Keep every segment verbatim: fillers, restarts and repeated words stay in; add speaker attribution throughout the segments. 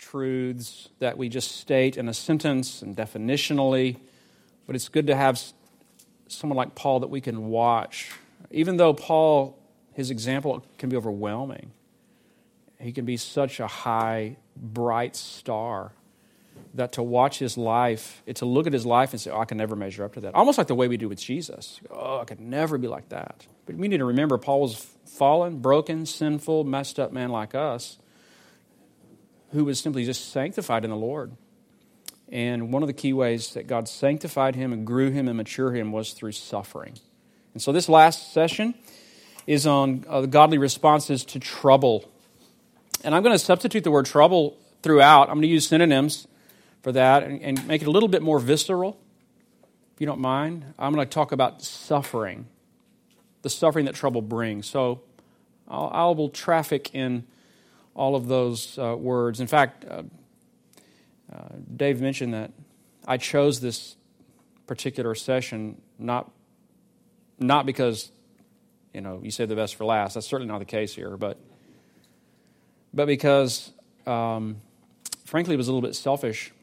Speaker 1: truths that we just state in a sentence and definitionally, but it's good to have someone like Paul that we can watch. Even though Paul, his example can be overwhelming, he can be such a high, bright star that to watch his life, it's to look at his life and say, oh, I can never measure up to that. Almost like the way we do with Jesus. Oh, I could never be like that. But we need to remember Paul was fallen, broken, sinful, messed up man like us who was simply just sanctified in the Lord. And one of the key ways that God sanctified him and grew him and matured him was through suffering. And so this last session is on uh, the godly responses to trouble. And I'm going to substitute the word trouble throughout. I'm going to use synonyms for that and, and make it a little bit more visceral, if you don't mind. I'm going to talk about suffering, the suffering that trouble brings. So I'll, I will traffic in all of those uh, words. In fact, uh, uh, Dave mentioned that I chose this particular session not not because, you know, you saved the best for last. That's certainly not the case here, but but because, um, frankly, it was a little bit selfish.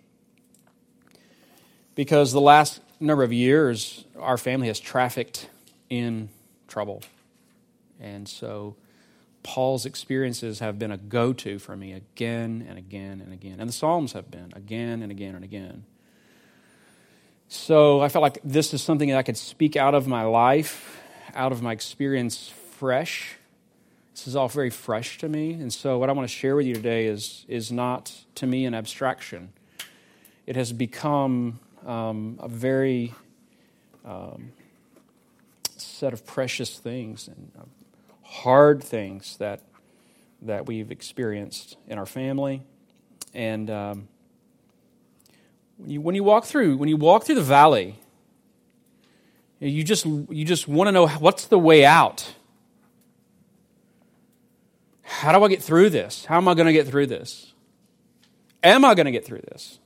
Speaker 1: Because the last number of years, our family has trafficked in trouble. And so Paul's experiences have been a go-to for me again and again and again. And the Psalms have been again and again and again. So I felt like this is something that I could speak out of my life, out of my experience fresh. This is all very fresh to me. And so what I want to share with you today is, is not, to me, an abstraction. It has become um, a very um, set of precious things and uh, hard things that that we've experienced in our family. And um, when you when you walk through when you walk through the valley, you just you just want to know, what's the way out? How do I get through this? How am I going to get through this? Am I going to get through this?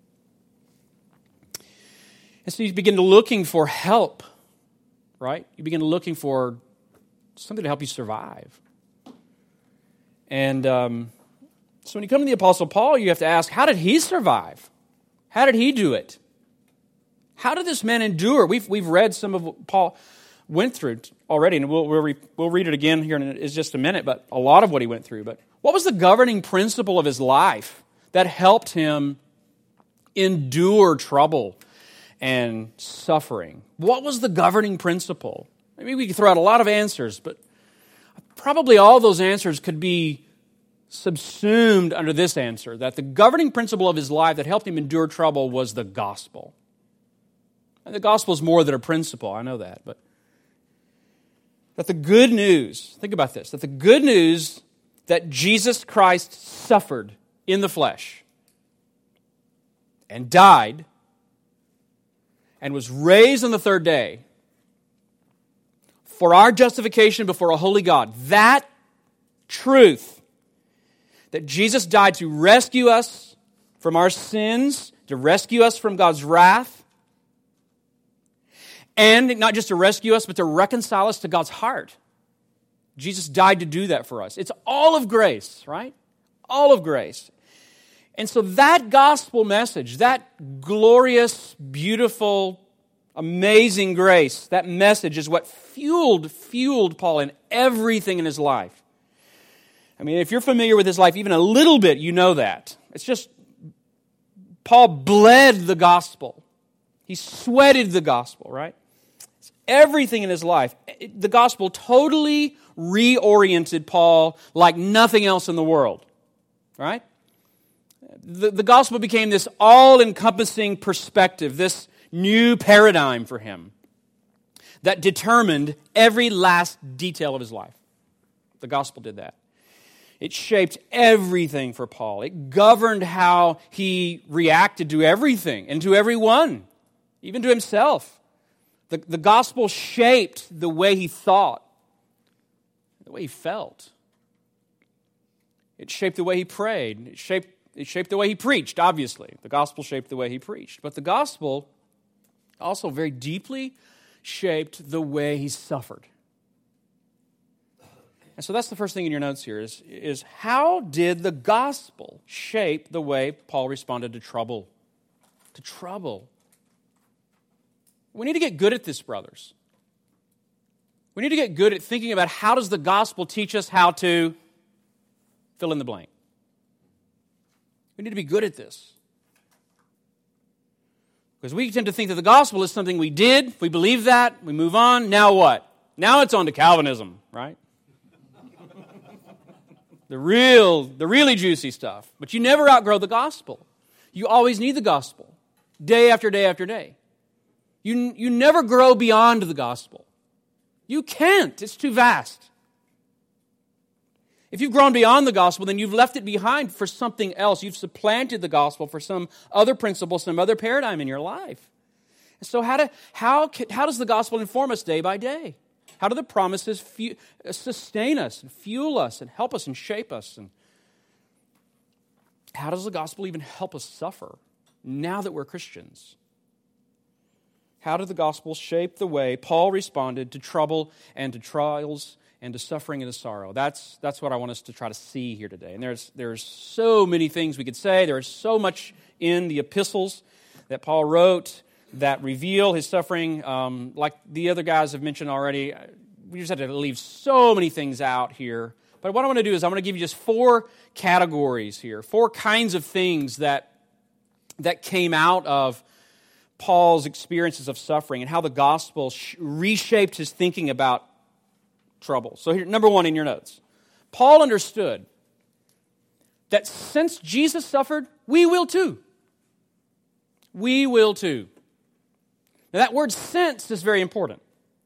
Speaker 1: And so you begin to looking for help, right? You begin looking for something to help you survive. And um, so when you come to the Apostle Paul, you have to ask, how did he survive? How did he do it? How did this man endure? We've we've read some of what Paul went through already, and we'll we'll, re, we'll read it again here in just a minute, but a lot of what he went through. But what was the governing principle of his life that helped him endure trouble and suffering? What was the governing principle? Maybe we could throw out a lot of answers, but probably all those answers could be subsumed under this answer, that the governing principle of his life that helped him endure trouble was the gospel. And the gospel is more than a principle, I know that, but that the good news, think about this, that the good news that Jesus Christ suffered in the flesh and died and was raised on the third day for our justification before a holy God, that truth, that Jesus died to rescue us from our sins, to rescue us from God's wrath, and not just to rescue us, but to reconcile us to God's heart. Jesus died to do that for us. It's all of grace, right? All of grace. And so that gospel message, that glorious, beautiful, amazing grace, that message is what fueled, fueled Paul in everything in his life. I mean, if you're familiar with his life even a little bit, you know that. It's just, Paul bled the gospel. He sweated the gospel, right? It's everything in his life. The gospel totally reoriented Paul like nothing else in the world, right? The, the gospel became this all-encompassing perspective, this new paradigm for him that determined every last detail of his life. The gospel did that. It shaped everything for Paul. It governed how he reacted to everything and to everyone, even to himself. The, the gospel shaped the way he thought, the way he felt. It shaped the way he prayed. It shaped, it shaped the way he preached, obviously. The gospel shaped the way he preached. But the gospel also very deeply shaped the way he suffered. And so that's the first thing in your notes here is, is how did the gospel shape the way Paul responded to trouble? To trouble. We need to get good at this, brothers. We need to get good at thinking about how does the gospel teach us how to fill in the blank. We need to be good at this. Because we tend to think that the gospel is something we did, we believe that, we move on, now what? Now it's on to Calvinism, right? The real, the really juicy stuff. But you never outgrow the gospel. You always need the gospel, day after day after day. You, you never grow beyond the gospel. You can't. It's too vast. If you've grown beyond the gospel, then you've left it behind for something else. You've supplanted the gospel for some other principle, some other paradigm in your life. So how, do, how, how does the gospel inform us day by day? How do the promises fu- sustain us and fuel us and help us and shape us? And how does the gospel even help us suffer now that we're Christians? How did the gospel shape the way Paul responded to trouble and to trials and to suffering and to sorrow? That's, that's what I want us to try to see here today. And there's, there's so many things we could say. There's so much in the epistles that Paul wrote that reveal his suffering. Um, like the other guys have mentioned already, we just had to leave so many things out here. But what I want to do is I'm going to give you just four categories here, four kinds of things that, that came out of Paul's experiences of suffering and how the gospel sh- reshaped his thinking about trouble. So here, number one in your notes. Paul understood that since Jesus suffered, we will too. We will too. Now that word since is very important.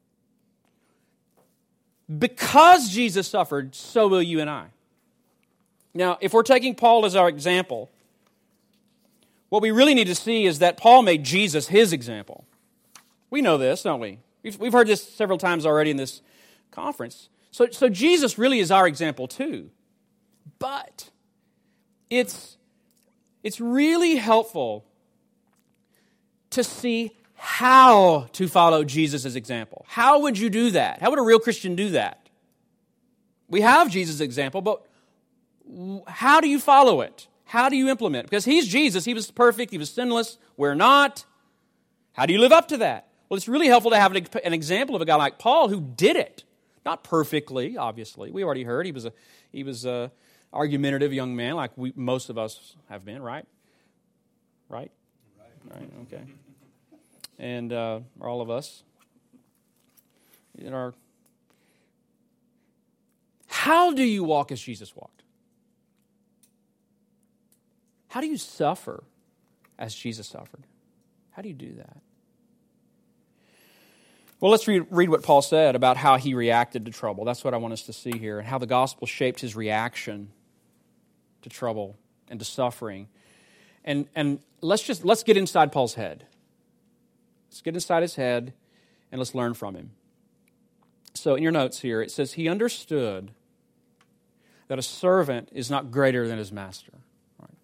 Speaker 1: Because Jesus suffered, so will you and I. Now, if we're taking Paul as our example, what we really need to see is that Paul made Jesus his example. We know this, don't we? We've, we've heard this several times already in this conference. So, so Jesus really is our example too. But it's, it's really helpful to see how to follow Jesus' example. How would you do that? How would a real Christian do that? We have Jesus' example, but how do you follow it? How do you implement it? Because he's Jesus. He was perfect. He was sinless. We're not. How do you live up to that? Well, it's really helpful to have an example of a guy like Paul who did it. Not perfectly, obviously. We already heard he was a he was a argumentative young man, like we most of us have been, right? Right? Right. Right. Okay. And uh, all of us in our. How do you walk as Jesus walked? How do you suffer as Jesus suffered? How do you do that? Well, let's read, read what Paul said about how he reacted to trouble. That's what I want us to see here, and how the gospel shaped his reaction to trouble and to suffering. And and let's just let's get inside Paul's head. Let's get inside his head and let's learn from him. So in your notes here, it says he understood that a servant is not greater than his master. Right?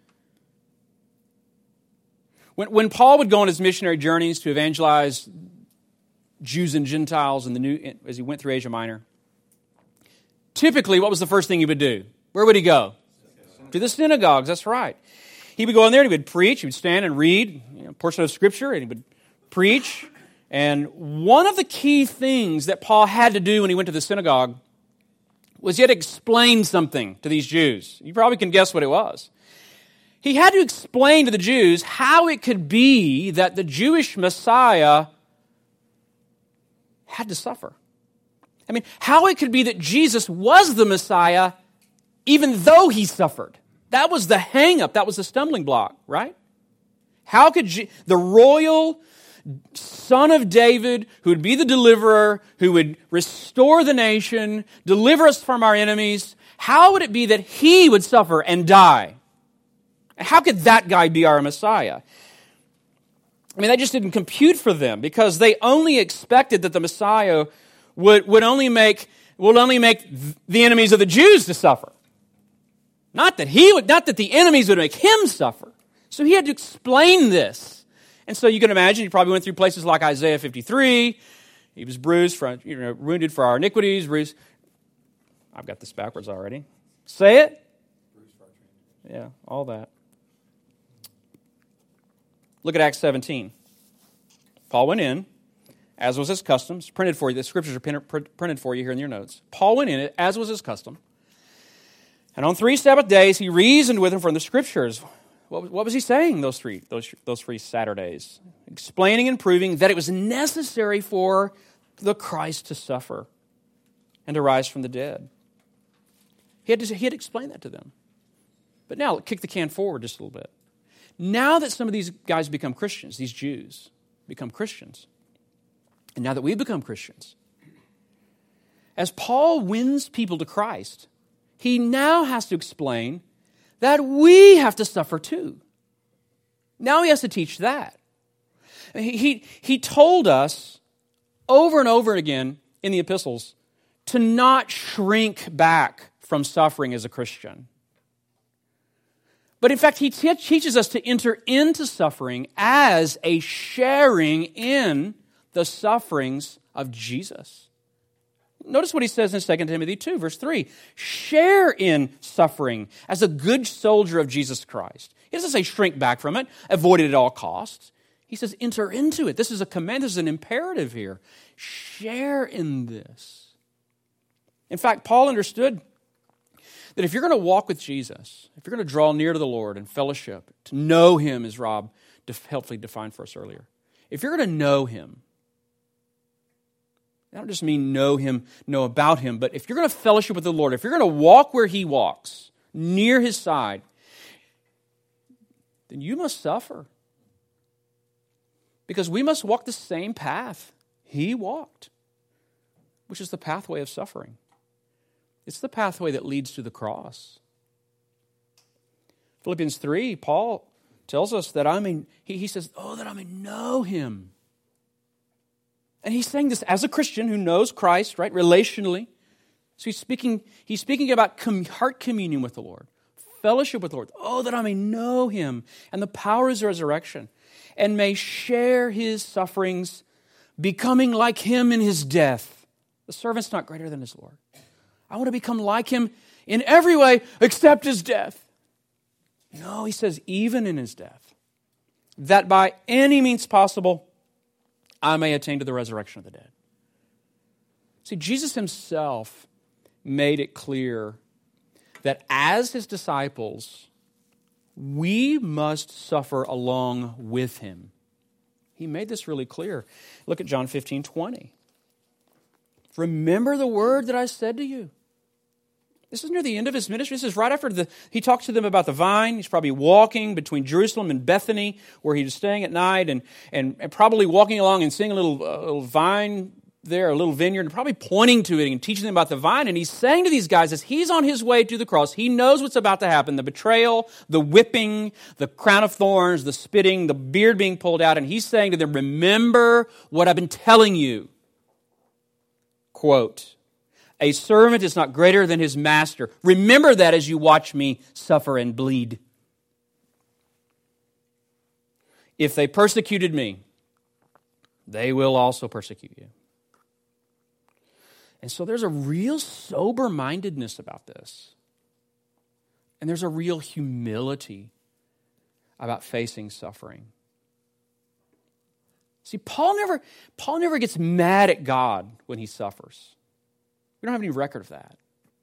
Speaker 1: When, when Paul would go on his missionary journeys to evangelize Jews and Gentiles in the new, as he went through Asia Minor, typically what was the first thing he would do? Where would he go? To the synagogues, that's right. He would go in there and he would preach, he would stand and read you know, a portion of Scripture, and he would preach. And one of the key things that Paul had to do when he went to the synagogue was he had to explain something to these Jews. You probably can guess what it was. He had to explain to the Jews how it could be that the Jewish Messiah had to suffer. I mean, how it could be that Jesus was the Messiah even though he suffered. That was the hang-up. That was the stumbling block, right? How could Je- the royal Son of David, who would be the deliverer, who would restore the nation, deliver us from our enemies, how would it be that he would suffer and die? How could that guy be our Messiah? I mean, that just didn't compute for them because they only expected that the Messiah would, would only make would only make the enemies of the Jews to suffer. Not that he would, not that the enemies would make him suffer. So he had to explain this. And so you can imagine he probably went through places like Isaiah fifty-three. He was bruised for, you know, wounded for our iniquities. Bruised. I've got this backwards already. Say it. Yeah, all that. Look at Acts seventeen. Paul went in, as was his custom. It's printed for you. The scriptures are printed for you here in your notes. Paul went in, as was his custom. And on three Sabbath days, he reasoned with them from the scriptures. What, what was he saying those three, those, those three Saturdays? Explaining and proving that it was necessary for the Christ to suffer and to rise from the dead. He had, to, he had explained that to them. But now, kick the can forward just a little bit. Now that some of these guys become Christians, these Jews become Christians, and now that we've become Christians, as Paul wins people to Christ, he now has to explain that we have to suffer too. Now he has to teach that. He, he, he told us over and over again in the epistles to not shrink back from suffering as a Christian. But in fact, he te- teaches us to enter into suffering as a sharing in the sufferings of Jesus. Notice what he says in Second Timothy two, verse three. Share in suffering as a good soldier of Jesus Christ. He doesn't say shrink back from it, avoid it at all costs. He says enter into it. This is a command, this is an imperative here. Share in this. In fact, Paul understood that if you're going to walk with Jesus, if you're going to draw near to the Lord and fellowship, to know Him, as Rob helpfully defined for us earlier, if you're going to know Him, I don't just mean know Him, know about Him, but if you're going to fellowship with the Lord, if you're going to walk where He walks, near His side, then you must suffer. Because we must walk the same path He walked, which is the pathway of suffering. It's the pathway that leads to the cross. Philippians three, Paul tells us that I mean, he, he says, oh, that I may know Him. And he's saying this as a Christian who knows Christ, right, relationally. So he's speaking, he's speaking about com- heart communion with the Lord, fellowship with the Lord. Oh, that I may know Him and the power of His resurrection, and may share His sufferings, becoming like Him in His death. The servant's not greater than his Lord. I want to become like Him in every way except His death. No, he says, even in His death, that by any means possible, I may attain to the resurrection of the dead. See, Jesus Himself made it clear that as His disciples, we must suffer along with Him. He made this really clear. Look at John fifteen twenty. Remember the word that I said to you. This is near the end of His ministry. This is right after the, He talks to them about the vine. He's probably walking between Jerusalem and Bethany, where He was staying at night, and, and, and probably walking along and seeing a little, a little vine there, a little vineyard, and probably pointing to it and teaching them about the vine. And He's saying to these guys, as He's on His way to the cross, He knows what's about to happen, the betrayal, the whipping, the crown of thorns, the spitting, the beard being pulled out. And He's saying to them, remember what I've been telling you. Quote, a servant is not greater than his master. Remember that as you watch me suffer and bleed. If they persecuted me, they will also persecute you. And so there's a real sober-mindedness about this. And there's a real humility about facing suffering. See, Paul never, Paul never gets mad at God when he suffers. We don't have any record of that.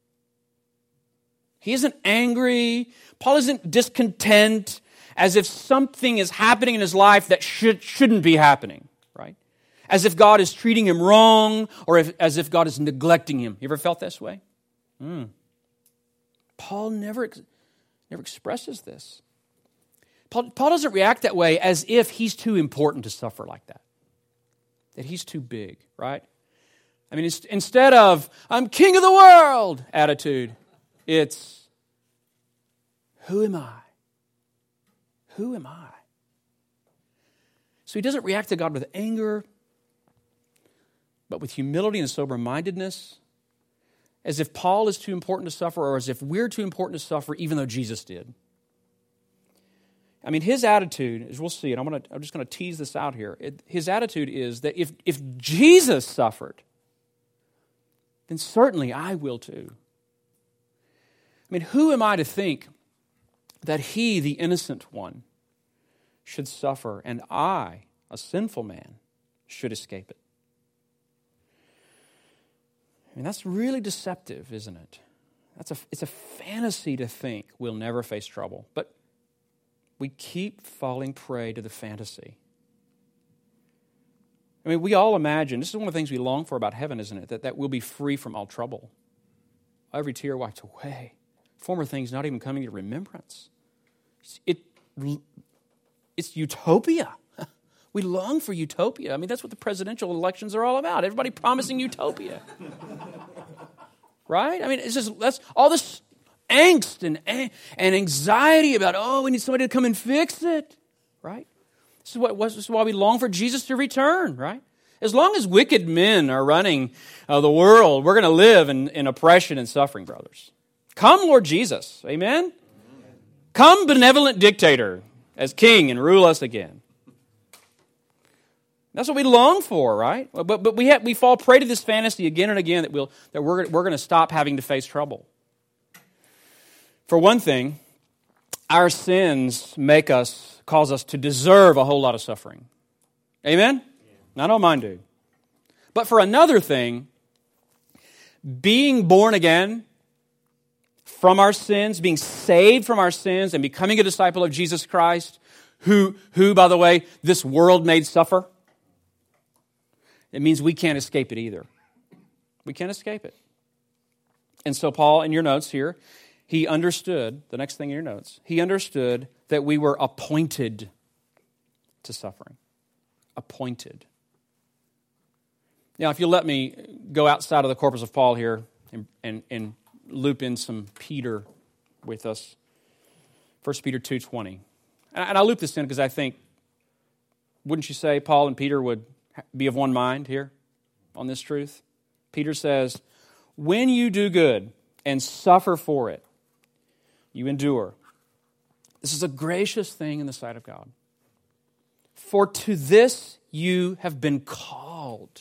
Speaker 1: He isn't angry. Paul isn't discontent as if something is happening in his life that should, shouldn't be happening, right? As if God is treating him wrong, or if, as if God is neglecting him. You ever felt this way? Mm. Paul never, never expresses this. Paul, Paul doesn't react that way as if he's too important to suffer like that. That he's too big, right? I mean, instead of, I'm king of the world attitude, it's, who am I? Who am I? So he doesn't react to God with anger, but with humility and sober-mindedness, as if Paul is too important to suffer, or as if we're too important to suffer, even though Jesus did. I mean, his attitude, as we'll see, and I'm, gonna, I'm just going to tease this out here, it, his attitude is that if, if Jesus suffered, then certainly I will too. mean, who am I to think that he, the innocent one, should suffer and I, a sinful man, should escape it? I mean, that's really deceptive, isn't it? That's a, it's a fantasy to think we'll never face trouble. But we keep falling prey to the fantasy. I mean, we all imagine, this is one of the things we long for about heaven, isn't it? That, that we'll be free from all trouble. Every tear wiped away. Former things not even coming to remembrance. It, it's utopia. We long for utopia. I mean, that's what the presidential elections are all about. Everybody promising utopia. Right? I mean, it's just, that's all this angst and, and anxiety about, oh, we need somebody to come and fix it. Right? This is, what, this is why we long for Jesus to return, right? As long as wicked men are running uh, the world, we're going to live in, in oppression and suffering, brothers. Come, Lord Jesus. Amen? Amen? Come, benevolent dictator, as king and rule us again. That's what we long for, right? But but we have, we fall prey to this fantasy again and again that we'll that we're we're going to stop having to face trouble. For one thing, our sins make us cause us to deserve a whole lot of suffering. Amen? Yeah. I know mine do. But for another thing, being born again from our sins, being saved from our sins, and becoming a disciple of Jesus Christ, who who by the way this world made suffer. It means we can't escape it either. We can't escape it. And so Paul, in your notes here, he understood, the next thing in your notes, he understood that we were appointed to suffering. Appointed. Now, if you'll let me go outside of the corpus of Paul here and, and, and loop in some Peter with us. First Peter two twenty. And I'll loop this in because I think, wouldn't you say Paul and Peter would be of one mind here on this truth? Peter says, when you do good and suffer for it, you endure. This is a gracious thing in the sight of God. For to this you have been called.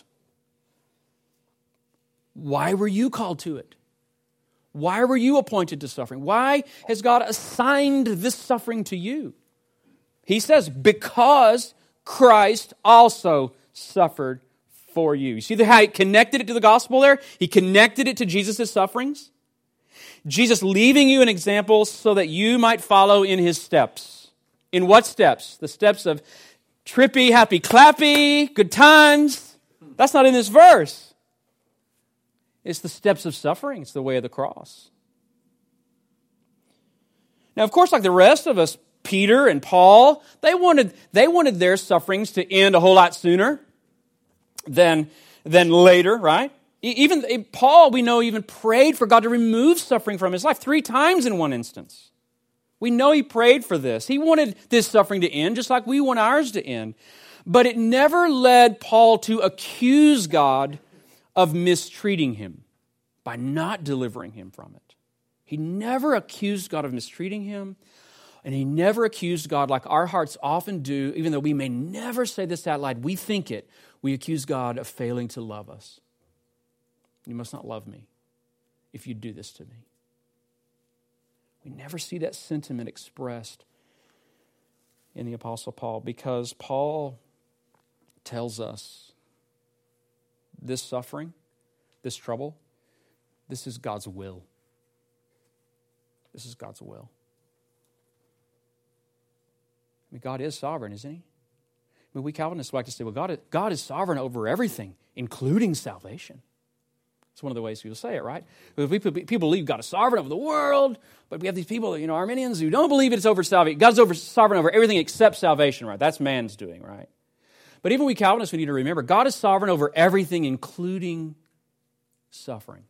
Speaker 1: Why were you called to it? Why were you appointed to suffering? Why has God assigned this suffering to you? He says, because Christ also suffered for you. You see how he connected it to the gospel there? He connected it to Jesus' sufferings. Jesus leaving you an example so that you might follow in his steps. In what steps? The steps of trippy, happy, clappy, good times. That's not in this verse. It's the steps of suffering. It's the way of the cross. Now, of course, like the rest of us, Peter and Paul, they wanted, they wanted their sufferings to end a whole lot sooner than, than later, right? Even Paul, we know, even prayed for God to remove suffering from his life three times in one instance. We know he prayed for this. He wanted this suffering to end just like we want ours to end. But it never led Paul to accuse God of mistreating him by not delivering him from it. He never accused God of mistreating him. And he never accused God like our hearts often do, even though we may never say this out loud. We think it. We accuse God of failing to love us. You must not love me if you do this to me. We never see that sentiment expressed in the Apostle Paul because Paul tells us this suffering, this trouble, this is God's will. This is God's will. I mean, God is sovereign, isn't he? I mean, we Calvinists like to say, well, God is, God is sovereign over everything, including salvation. It's one of the ways people say it, right? People, people believe God is sovereign over the world, but we have these people, you know, Arminians who don't believe it's over salvation. God's over, sovereign over everything except salvation, right? That's man's doing, right? But even we Calvinists, we need to remember, God is sovereign over everything, including suffering.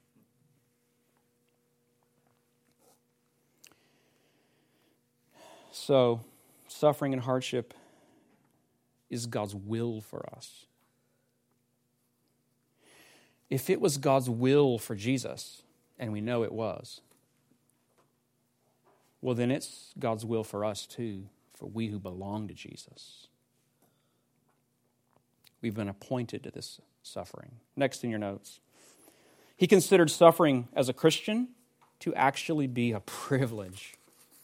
Speaker 1: So, suffering and hardship is God's will for us. If it was God's will for Jesus, and we know it was, well, then it's God's will for us too, for we who belong to Jesus. We've been appointed to this suffering. Next in your notes. He considered suffering as a Christian, to actually be a privilege.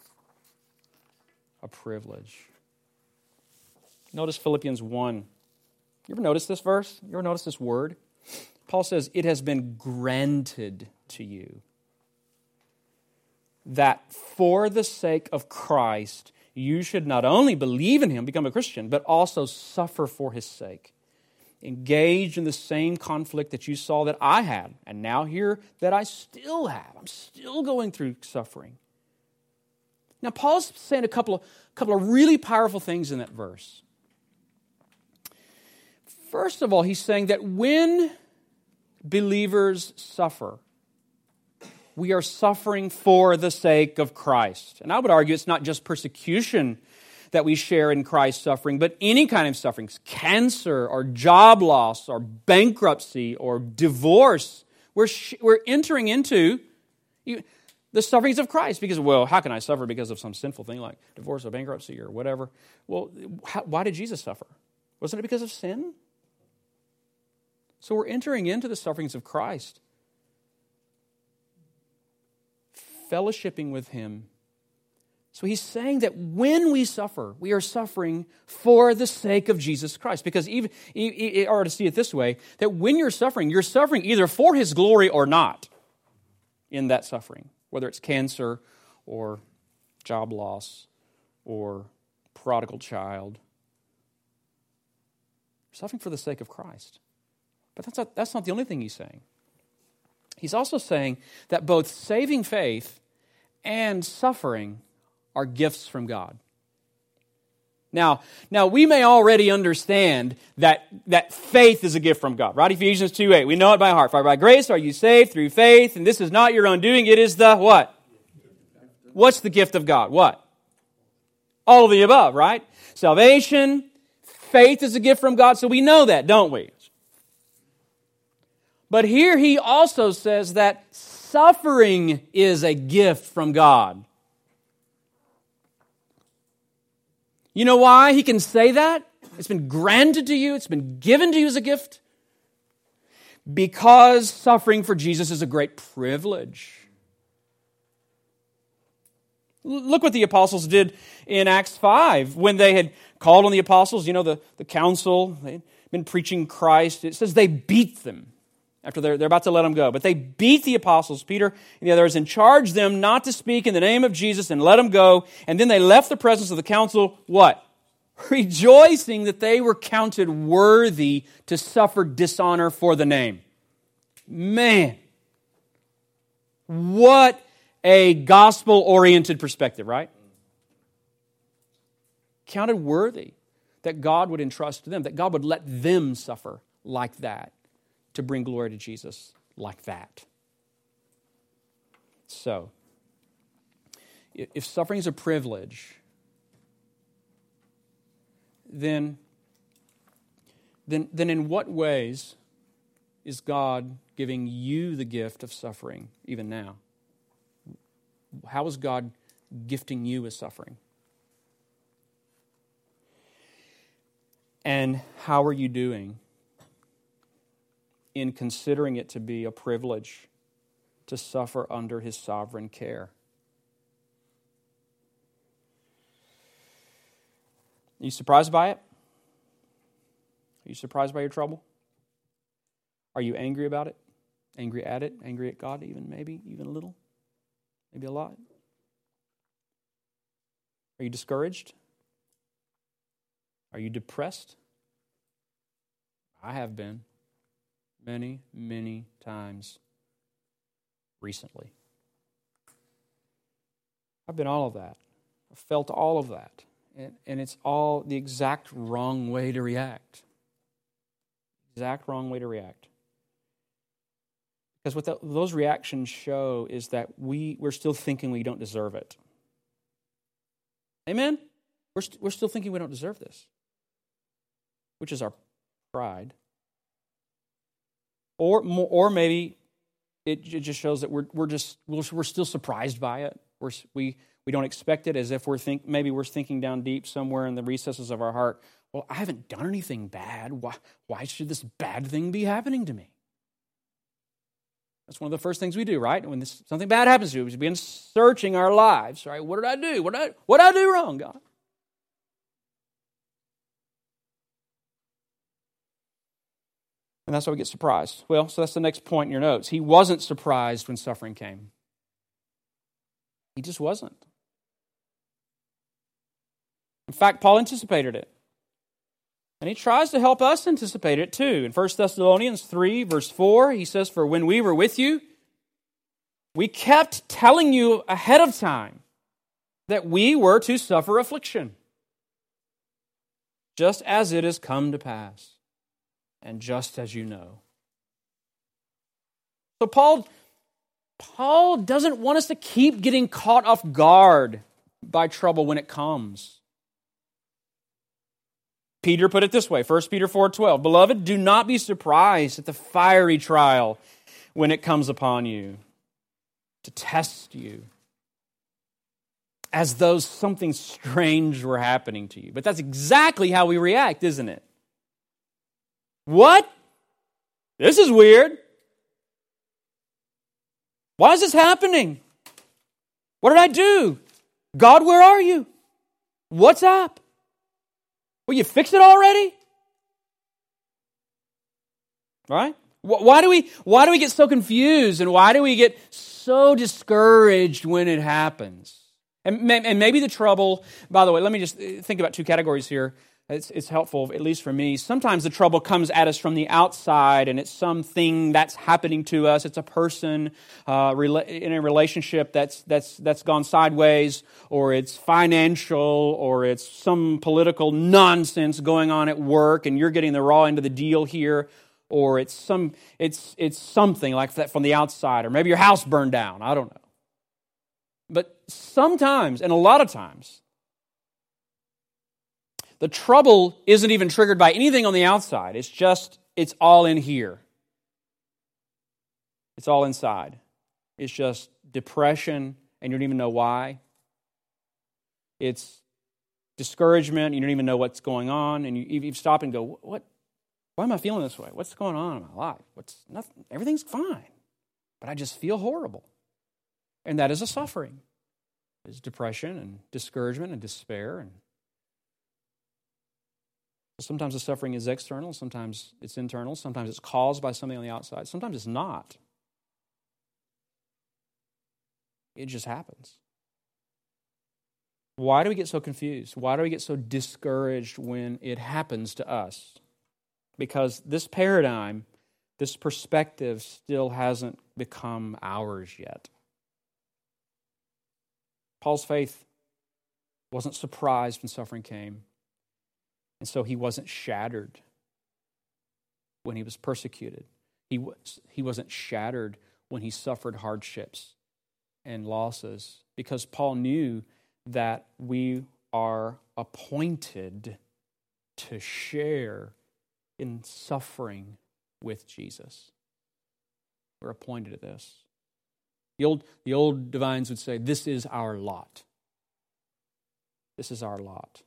Speaker 1: A privilege. Notice Philippians one. You ever notice this verse? You ever notice this word? Paul says, it has been granted to you that for the sake of Christ, you should not only believe in Him, become a Christian, but also suffer for His sake. Engage in the same conflict that you saw that I had, and now here that I still have. I'm still going through suffering. Now, Paul's saying a couple of, couple of really powerful things in that verse. First of all, he's saying that when believers suffer, we are suffering for the sake of Christ. And I would argue it's not just persecution that we share in Christ's suffering, but any kind of sufferings, cancer or job loss or bankruptcy or divorce. We're, sh- we're entering into the sufferings of Christ because, well, how can I suffer because of some sinful thing like divorce or bankruptcy or whatever? Well, how, why did Jesus suffer? Wasn't it because of sin? So we're entering into the sufferings of Christ, fellowshipping with Him. So he's saying that when we suffer, we are suffering for the sake of Jesus Christ. Because even, or to see it this way, that when you're suffering, you're suffering either for His glory or not in that suffering. Whether it's cancer or job loss or prodigal child. Suffering for the sake of Christ. But that's not, that's not the only thing he's saying. He's also saying that both saving faith and suffering are gifts from God. Now, now we may already understand that, that faith is a gift from God, right? Ephesians two eight, we know it by heart. For by grace are you saved through faith, and this is not your own doing, it is the what? What's the gift of God? What? All of the above, right? Salvation, faith is a gift from God, so we know that, don't we? But here he also says that suffering is a gift from God. You know why he can say that? It's been granted to you. It's been given to you as a gift. Because suffering for Jesus is a great privilege. Look what the apostles did in Acts five when they had called on the apostles, you know, the, the council. They'd been preaching Christ. It says they beat them after they're, they're about to let them go. But they beat the apostles, Peter and the others, and charged them not to speak in the name of Jesus and let them go. And then they left the presence of the council, what? Rejoicing that they were counted worthy to suffer dishonor for the name. Man, what a gospel-oriented perspective, right? Counted worthy that God would entrust to them, that God would let them suffer like that to bring glory to Jesus like that. So, if suffering is a privilege, then, then, then in what ways is God giving you the gift of suffering even now? How is God gifting you with suffering? And how are you doing in considering it to be a privilege to suffer under His sovereign care? Are you surprised by it? Are you surprised by your trouble? Are you angry about it? Angry at it? Angry at God even, maybe? Even a little? Maybe a lot? Are you discouraged? Are you depressed? I have been many, many times recently. I've been all of that. I've felt all of that. And, and it's all the exact wrong way to react. Exact wrong way to react. Because what the, those reactions show is that we, we're still thinking we don't deserve it. Amen? We're, st- we're still thinking we don't deserve this. Which is our pride. Or, or maybe it, it just shows that we're, we're just we're, we're still surprised by it. We're, we we don't expect it, as if we're think maybe we're thinking down deep somewhere in the recesses of our heart. Well, I haven't done anything bad. Why why should this bad thing be happening to me? That's one of the first things we do, right? When this, something bad happens to us, we begin searching our lives, right? What did I do? What did I, what did I do wrong, God? And that's why we get surprised. Well, so that's the next point in your notes. He wasn't surprised when suffering came. He just wasn't. In fact, Paul anticipated it. And he tries to help us anticipate it too. In First Thessalonians three, verse four, he says, "For when we were with you, we kept telling you ahead of time that we were to suffer affliction, just as it has come to pass, and just as you know." So Paul, Paul doesn't want us to keep getting caught off guard by trouble when it comes. Peter put it this way, First Peter four twelve, "Beloved, do not be surprised at the fiery trial when it comes upon you, to test you, as though something strange were happening to you." But that's exactly how we react, isn't it? What? This is weird. Why is this happening? What did I do? God, where are you? What's up? Will you fix it already? Right? Why do we, why do we get so confused, and why do we get so discouraged when it happens? And, and maybe the trouble, by the way, let me just think about two categories here. It's, it's helpful, at least for me. Sometimes the trouble comes at us from the outside, and it's something that's happening to us. It's a person uh, in a relationship that's that's that's gone sideways, or it's financial, or it's some political nonsense going on at work, and you're getting the raw end of the deal here, or it's some it's it's something like that from the outside, or maybe your house burned down. I don't know. But sometimes, and a lot of times, the trouble isn't even triggered by anything on the outside. It's just, it's all in here. It's all inside. It's just depression, and you don't even know why. It's discouragement, you don't even know what's going on, and you, you stop and go, "What? Why am I feeling this way? What's going on in my life? What's nothing? Everything's fine, but I just feel horrible." And that is a suffering. It's depression and discouragement and despair. And sometimes the suffering is external, sometimes it's internal, sometimes it's caused by something on the outside, sometimes it's not. It just happens. Why do we get so confused? Why do we get so discouraged when it happens to us? Because this paradigm, this perspective still hasn't become ours yet. Paul's faith wasn't surprised when suffering came. And so he wasn't shattered when he was persecuted. He was, he wasn't shattered when he suffered hardships and losses, because Paul knew that we are appointed to share in suffering with Jesus. We're appointed to this. The old, the old divines would say, this is our lot. This is our lot.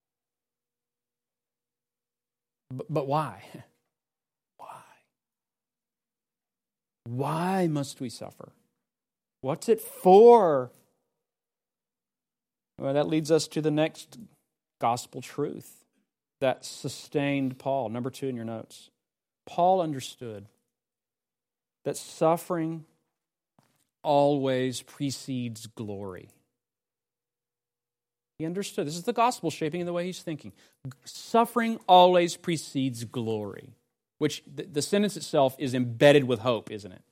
Speaker 1: But, but why? Why? Why must we suffer? What's it for? Well, that leads us to the next gospel truth that sustained Paul. Number two in your notes. Paul understood that suffering always precedes glory. He understood. This is the gospel shaping in the way he's thinking. Suffering always precedes glory, which the, the sentence itself is embedded with hope, isn't it?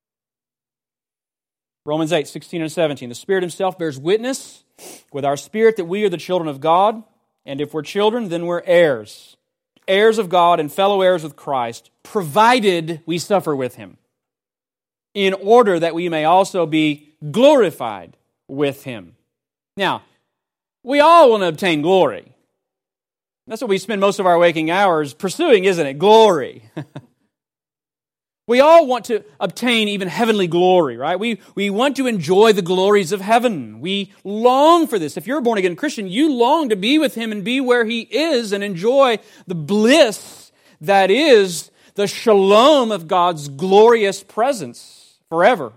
Speaker 1: Romans eight, sixteen and seventeen. The Spirit himself bears witness with our spirit that we are the children of God, and if we're children, then we're heirs. Heirs of God and fellow heirs with Christ, provided we suffer with him, in order that we may also be glorified with him. Now, we all want to obtain glory. That's what we spend most of our waking hours pursuing, isn't it? Glory. We all want to obtain even heavenly glory, right? We, we want to enjoy the glories of heaven. We long for this. If you're a born-again Christian, you long to be with him and be where he is and enjoy the bliss that is the shalom of God's glorious presence. forever.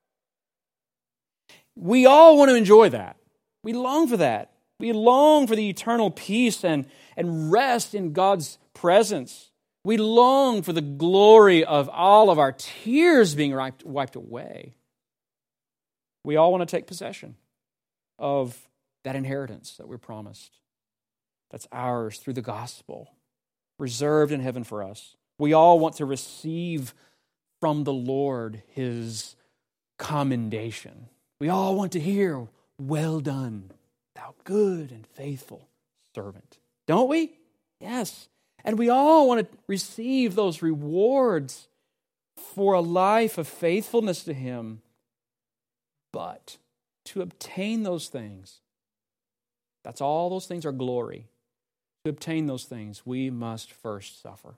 Speaker 1: We all want to enjoy that. We long for that. We long for the eternal peace and, and rest in God's presence. We long for the glory of all of our tears being wiped, wiped away. We all want to take possession of that inheritance that we're promised. That's ours through the gospel, reserved in heaven for us. We all want to receive from the Lord His commendation. We all want to hear, "Well done, thou good and faithful servant." Don't we? Yes. And we all want to receive those rewards for a life of faithfulness to Him. But to obtain those things, that's all those things are glory. To obtain those things, we must first suffer.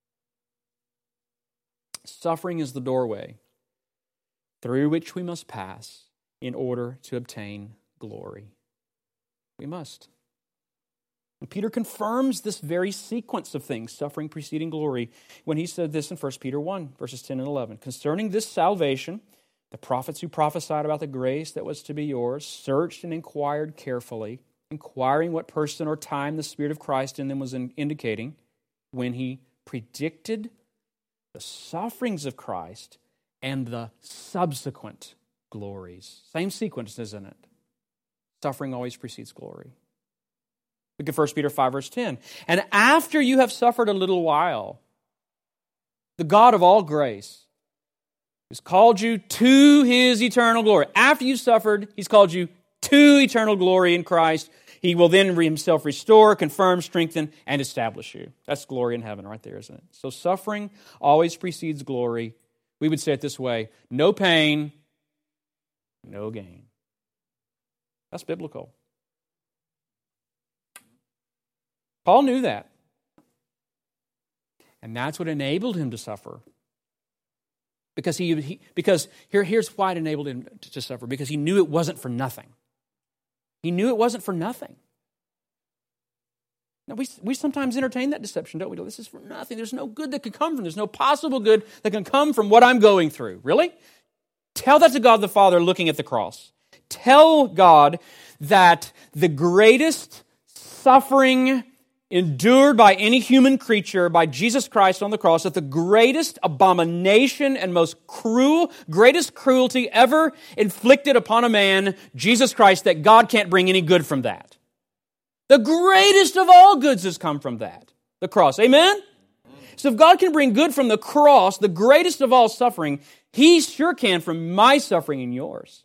Speaker 1: Suffering is the doorway through which we must pass in order to obtain glory. We must. And Peter confirms this very sequence of things, suffering preceding glory, when he said this in First Peter one, verses ten and eleven. Concerning this salvation, the prophets who prophesied about the grace that was to be yours searched and inquired carefully, inquiring what person or time the Spirit of Christ in them was in indicating when He predicted the sufferings of Christ and the subsequent glories. Same sequence, isn't it? Suffering always precedes glory. Look at First Peter five, verse ten. And after you have suffered a little while, the God of all grace has called you to His eternal glory. After you've suffered, He's called you to eternal glory in Christ. He will then Himself restore, confirm, strengthen, and establish you. That's glory in heaven right there, isn't it? So suffering always precedes glory. We would say it this way: no pain, no gain. That's biblical. Paul knew that. And that's what enabled him to suffer. Because he, he because here, here's why it enabled him to, to suffer. Because he knew it wasn't for nothing. He knew it wasn't for nothing. Now, we, we sometimes entertain that deception, don't we? This is for nothing. There's no good that could come from this. There's no possible good that can come from what I'm going through. Really? Tell that to God the Father looking at the cross. Tell God that the greatest suffering endured by any human creature, by Jesus Christ on the cross, that the greatest abomination and most cruel, greatest cruelty ever inflicted upon a man, Jesus Christ, that God can't bring any good from that. The greatest of all goods has come from that, the cross. Amen? So if God can bring good from the cross, the greatest of all suffering, He sure can from my suffering and yours.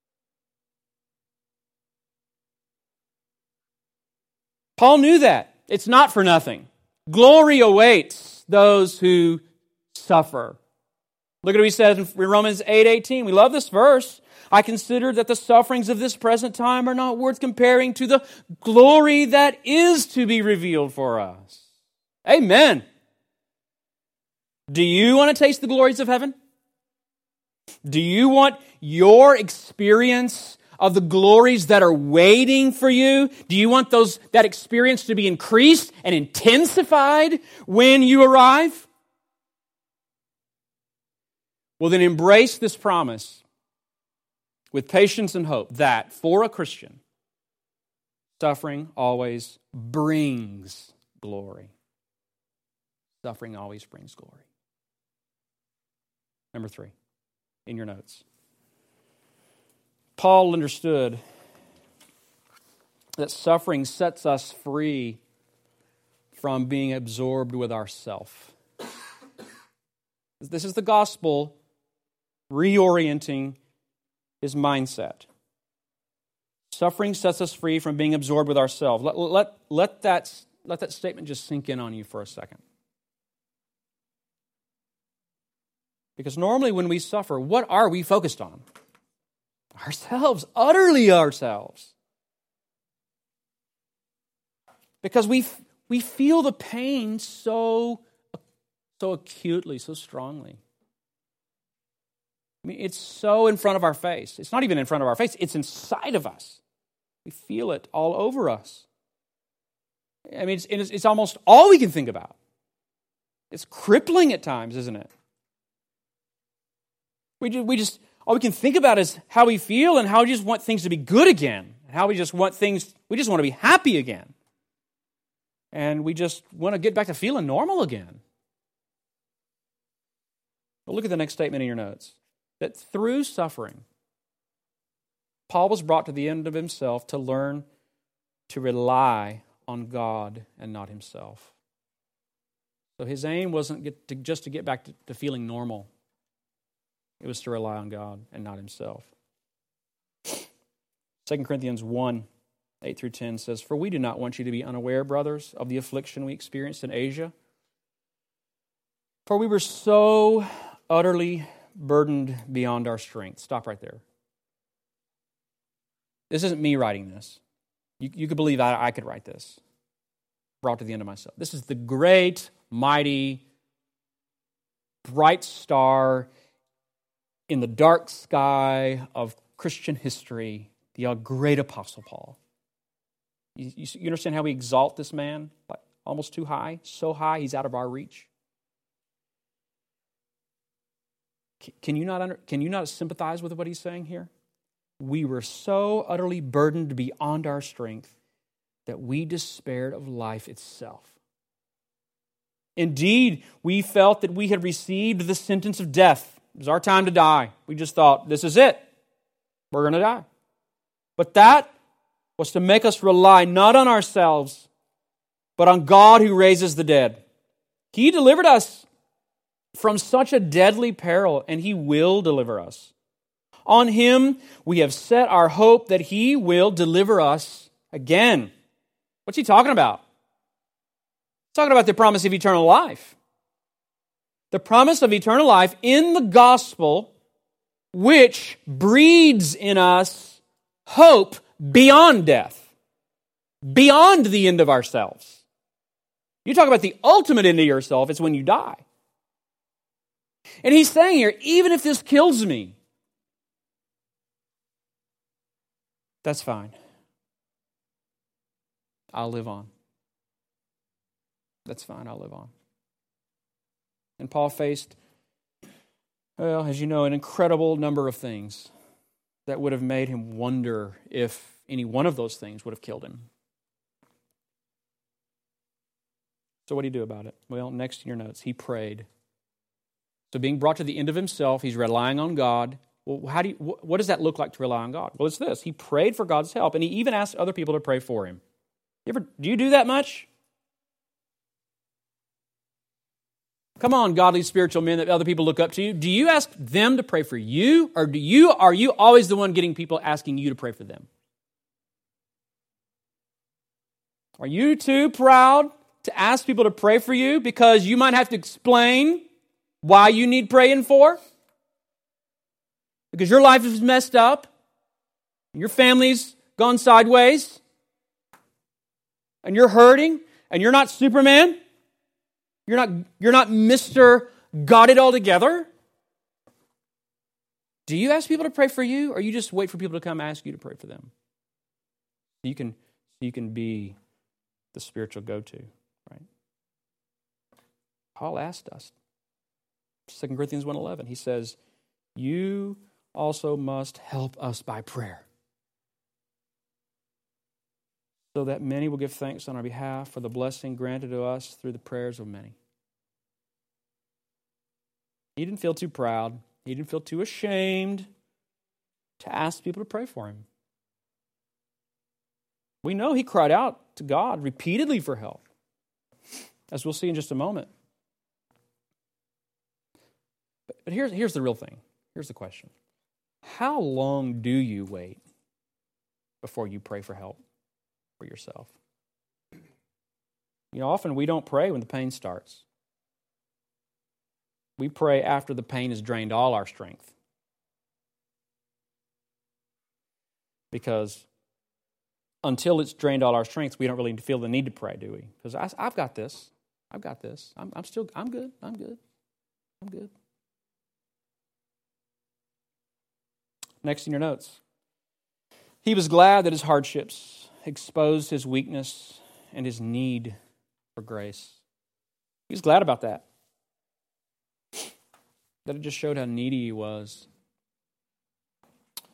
Speaker 1: Paul knew that. It's not for nothing. Glory awaits those who suffer. Look at what he says in Romans eight eighteen. We love this verse. I consider that the sufferings of this present time are not worth comparing to the glory that is to be revealed for us. Amen. Do you want to taste the glories of heaven? Do you want your experience of the glories that are waiting for you? Do you want those that experience to be increased and intensified when you arrive? Well, then embrace this promise with patience and hope that for a Christian, suffering always brings glory. Suffering always brings glory. Number three, in your notes. Paul understood that suffering sets us free from being absorbed with ourself. This is the gospel reorienting his mindset. Suffering sets us free from being absorbed with ourselves. Let, let, let, that, let that statement just sink in on you for a second. Because normally when we suffer, what are we focused on? Ourselves, utterly ourselves. Because we we feel the pain so, so acutely, so strongly. I mean, it's so in front of our face. It's not even in front of our face, it's inside of us. We feel it all over us. I mean, it's, it's, it's almost all we can think about. It's crippling at times, isn't it? We just, we just all we can think about is how we feel and how we just want things to be good again. How we just want things, we just want to be happy again. And we just want to get back to feeling normal again. But look at the next statement in your notes. That through suffering, Paul was brought to the end of himself to learn to rely on God and not himself. So his aim wasn't get to, just to get back to, to feeling normal. It was to rely on God and not himself. Second Corinthians one, eight through ten says, "For we do not want you to be unaware, brothers, of the affliction we experienced in Asia. For we were so utterly burdened beyond our strength." Stop right there. This isn't me writing this. You, you could believe I, I could write this. Brought to the end of myself. This is the great, mighty, bright star in the dark sky of Christian history, the great Apostle Paul. You, you, you understand how we exalt this man? Like almost too high, so high he's out of our reach. Can you not under, can you not sympathize with what he's saying here? We were so utterly burdened beyond our strength that we despaired of life itself. Indeed, we felt that we had received the sentence of death. It was our time to die. We just thought, this is it. We're going to die. But that was to make us rely not on ourselves, but on God who raises the dead. He delivered us from such a deadly peril, and He will deliver us. On Him we have set our hope that He will deliver us again. What's He talking about? He's talking about the promise of eternal life. The promise of eternal life in the gospel, which breeds in us hope beyond death, beyond the end of ourselves. You talk about the ultimate end of yourself, it's when you die. And he's saying here, even if this kills me, that's fine. I'll live on. That's fine, I'll live on. And Paul faced, well, as you know, an incredible number of things that would have made him wonder if any one of those things would have killed him. So what do you do about it? Well, next in your notes, he prayed. So being brought to the end of himself, he's relying on God. Well, how do you, what does that look like to rely on God? Well, it's this. He prayed for God's help, and he even asked other people to pray for him. You ever, do you do that much? Come on, godly spiritual men that other people look up to you. Do you ask them to pray for you, or do you are you always the one getting people asking you to pray for them? Are you too proud to ask people to pray for you because you might have to explain why you need praying for? Because your life is messed up, your family's gone sideways, and you're hurting, and you're not Superman? You're not, you're not Mister Got It All Together? Do you ask people to pray for you, or you just wait for people to come ask you to pray for them? So you can, so you can be the spiritual go-to, right? Paul asked us. Second Corinthians one eleven, he says, you also must help us by prayer, so that many will give thanks on our behalf for the blessing granted to us through the prayers of many. He didn't feel too proud. He didn't feel too ashamed to ask people to pray for him. We know he cried out to God repeatedly for help, as we'll see in just a moment. But, but here's, here's the real thing. Here's the question. How long do you wait before you pray for help for yourself? You know, often we don't pray when the pain starts. We pray after the pain has drained all our strength. Because until it's drained all our strength, we don't really feel the need to pray, do we? Because I, I've got this. I've got this. I'm, I'm still, I'm good. I'm good. I'm good. Next in your notes. He was glad that his hardships exposed his weakness and his need for grace. He was glad about that. That it just showed how needy he was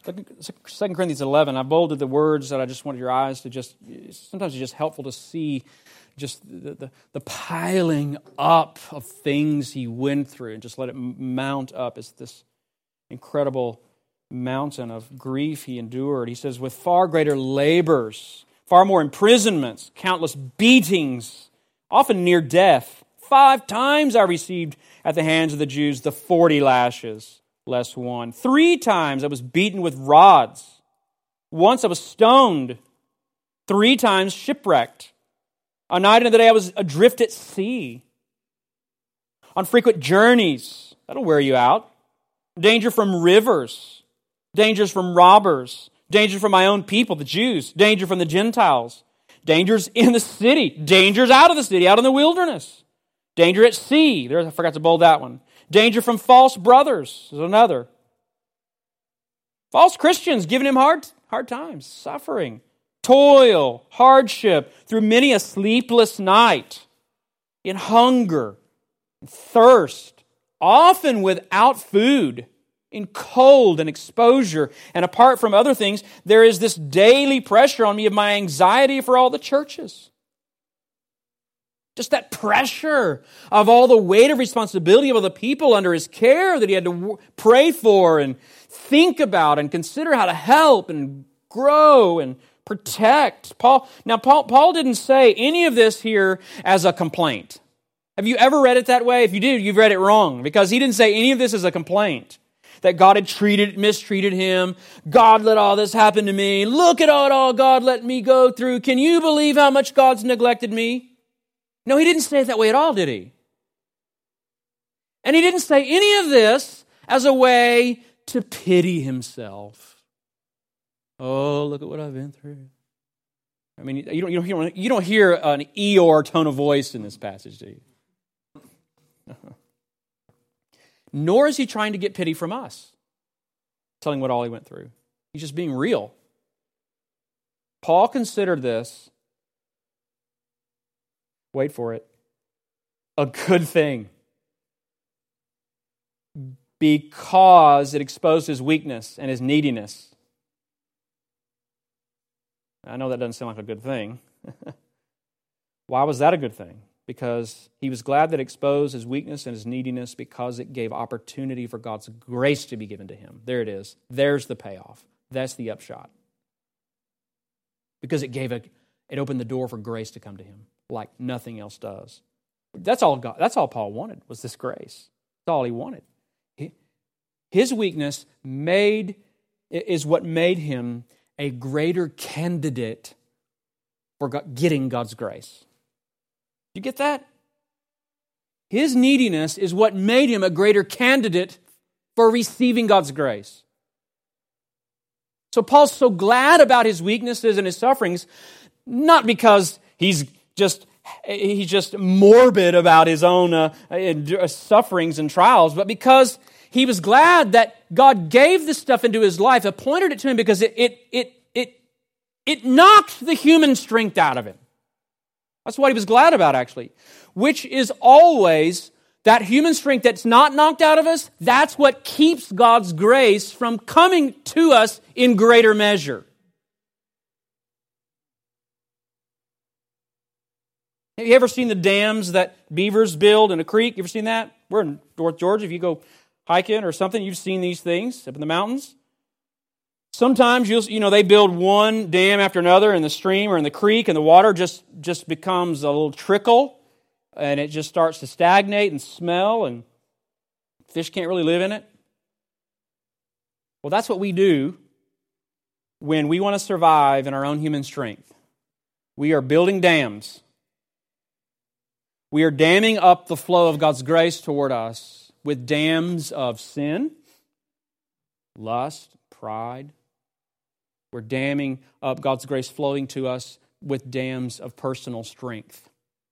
Speaker 1: Second Corinthians eleven, I bolded the words that I just wanted your eyes to just, sometimes it's just helpful to see just the, the, the piling up of things he went through and just let it mount up as this incredible mountain of grief he endured. He says, with far greater labors, far more imprisonments, countless beatings, often near death. Five times I received at the hands of the Jews the forty lashes, less one. Three times I was beaten with rods. Once I was stoned. Three times shipwrecked. A night and a day I was adrift at sea. On frequent journeys, that'll wear you out. Danger from rivers. Dangers from robbers. Danger from my own people, the Jews. Danger from the Gentiles. Dangers in the city. Dangers out of the city, out in the wilderness. Danger at sea. There, I forgot to bold that one. Danger from false brothers is another. False Christians giving him hard, hard times, suffering, toil, hardship, through many a sleepless night, in hunger, in thirst, often without food, in cold and exposure. And apart from other things, there is this daily pressure on me of my anxiety for all the churches. Just that pressure of all the weight of responsibility of all the people under his care that he had to pray for and think about and consider how to help and grow and protect. Paul, now, Paul, Paul didn't say any of this here as a complaint. Have you ever read it that way? If you did, you've read it wrong, because he didn't say any of this as a complaint. That God had treated, mistreated him. God let all this happen to me. Look at all, all God let me go through. Can you believe how much God's neglected me? No, he didn't say it that way at all, did he? And he didn't say any of this as a way to pity himself. Oh, look at what I've been through. I mean, you don't, you don't, hear, you don't hear an Eeyore tone of voice in this passage, do you? Nor is he trying to get pity from us, telling what all he went through. He's just being real. Paul considered this, wait for it, a good thing, because it exposed his weakness and his neediness. I know that doesn't sound like a good thing. Why was that a good thing? Because he was glad that it exposed his weakness and his neediness, because it gave opportunity for God's grace to be given to him. There it is. There's the payoff. That's the upshot. Because it gave a, it opened the door for grace to come to him like nothing else does. That's all God, that's all Paul wanted, was this grace. That's all he wanted. His weakness made is what made him a greater candidate for God, getting God's grace. You get that? His neediness is what made him a greater candidate for receiving God's grace. So Paul's so glad about his weaknesses and his sufferings, not because he's just he's just morbid about his own uh, sufferings and trials, but because he was glad that God gave this stuff into his life, appointed it to him, because it it it it it knocked the human strength out of him. That's what he was glad about, actually. Which is always that human strength that's not knocked out of us. That's what keeps God's grace from coming to us in greater measure. Have you ever seen the dams that beavers build in a creek? You ever seen that? We're in North Georgia. If you go hiking or something, you've seen these things up in the mountains. Sometimes you'll, you know, they build one dam after another in the stream or in the creek, and the water just, just becomes a little trickle, and it just starts to stagnate and smell, and fish can't really live in it. Well, that's what we do when we want to survive in our own human strength. We are building dams. We are damming up the flow of God's grace toward us with dams of sin, lust, pride. We're damming up God's grace flowing to us with dams of personal strength.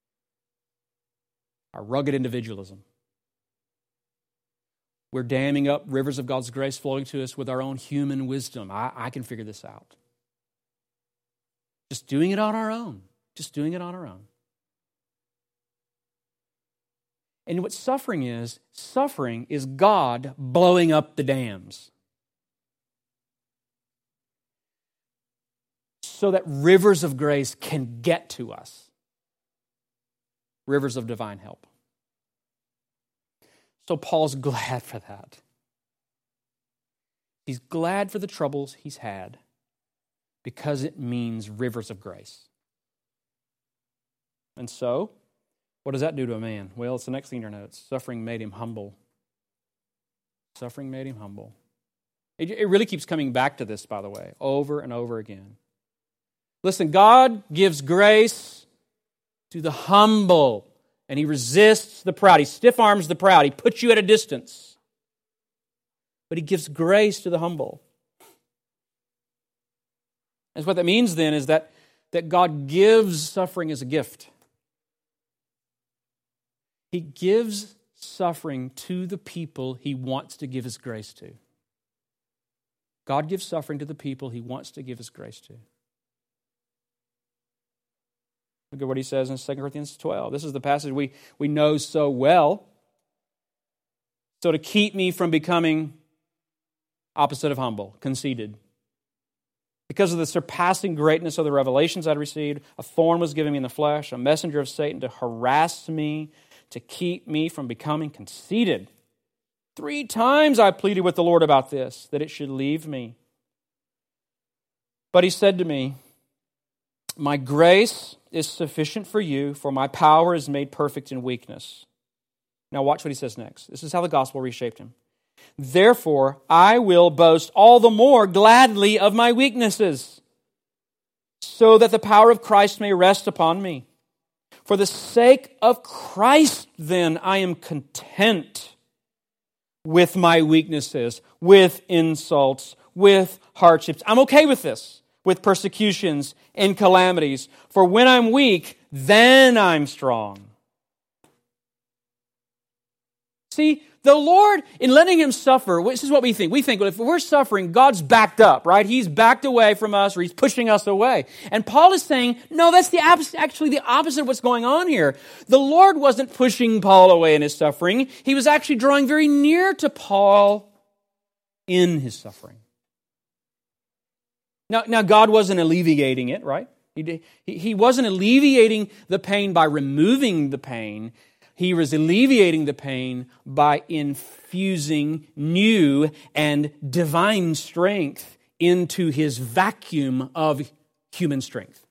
Speaker 1: Our rugged individualism. We're damming up rivers of God's grace flowing to us with our own human wisdom. I, I can figure this out. Just doing it on our own. Just doing it on our own. And what suffering is, suffering is God blowing up the dams. so that rivers of grace can get to us. Rivers of divine help. So Paul's glad for that. He's glad for the troubles he's had because it means rivers of grace. And so, what does that do to a man? Well, it's the next thing in your notes. Suffering made him humble. Suffering made him humble. It, it really keeps coming back to this, by the way, over and over again. Listen, God gives grace to the humble, and He resists the proud. He stiff-arms the proud. He puts you at a distance. But He gives grace to the humble. And what that means then is that, that God gives suffering as a gift. He gives suffering to the people He wants to give His grace to. God gives suffering to the people He wants to give His grace to. Look at what He says in Second Corinthians twelve. This is the passage we, we know so well. So to keep me from becoming opposite of humble, conceited. Because of the surpassing greatness of the revelations I'd received, a thorn was given me in the flesh, a messenger of Satan to harass me, to keep me from becoming conceited. Three times I pleaded with the Lord about this, that it should leave me. But He said to me, my grace is sufficient for you, for my power is made perfect in weakness. Now watch what He says next. This is how the gospel reshaped Him. Therefore, I will boast all the more gladly of my weaknesses, so that the power of Christ may rest upon me. For the sake of Christ, then, I am content with my weaknesses, with insults, with hardships. I'm okay with this, with persecutions and calamities. For when I'm weak, then I'm strong. See, the Lord, in letting Him suffer, this is what we think. We think, well, if we're suffering, God's backed up, right? He's backed away from us, or He's pushing us away. And Paul is saying, no, that's the actually the opposite of what's going on here. The Lord wasn't pushing Paul away in his suffering. He was actually drawing very near to Paul in his suffering. Now, now God wasn't alleviating it, right? He, he, he wasn't alleviating the pain by removing the pain. He was alleviating the pain by infusing new and divine strength into His vacuum of human strength.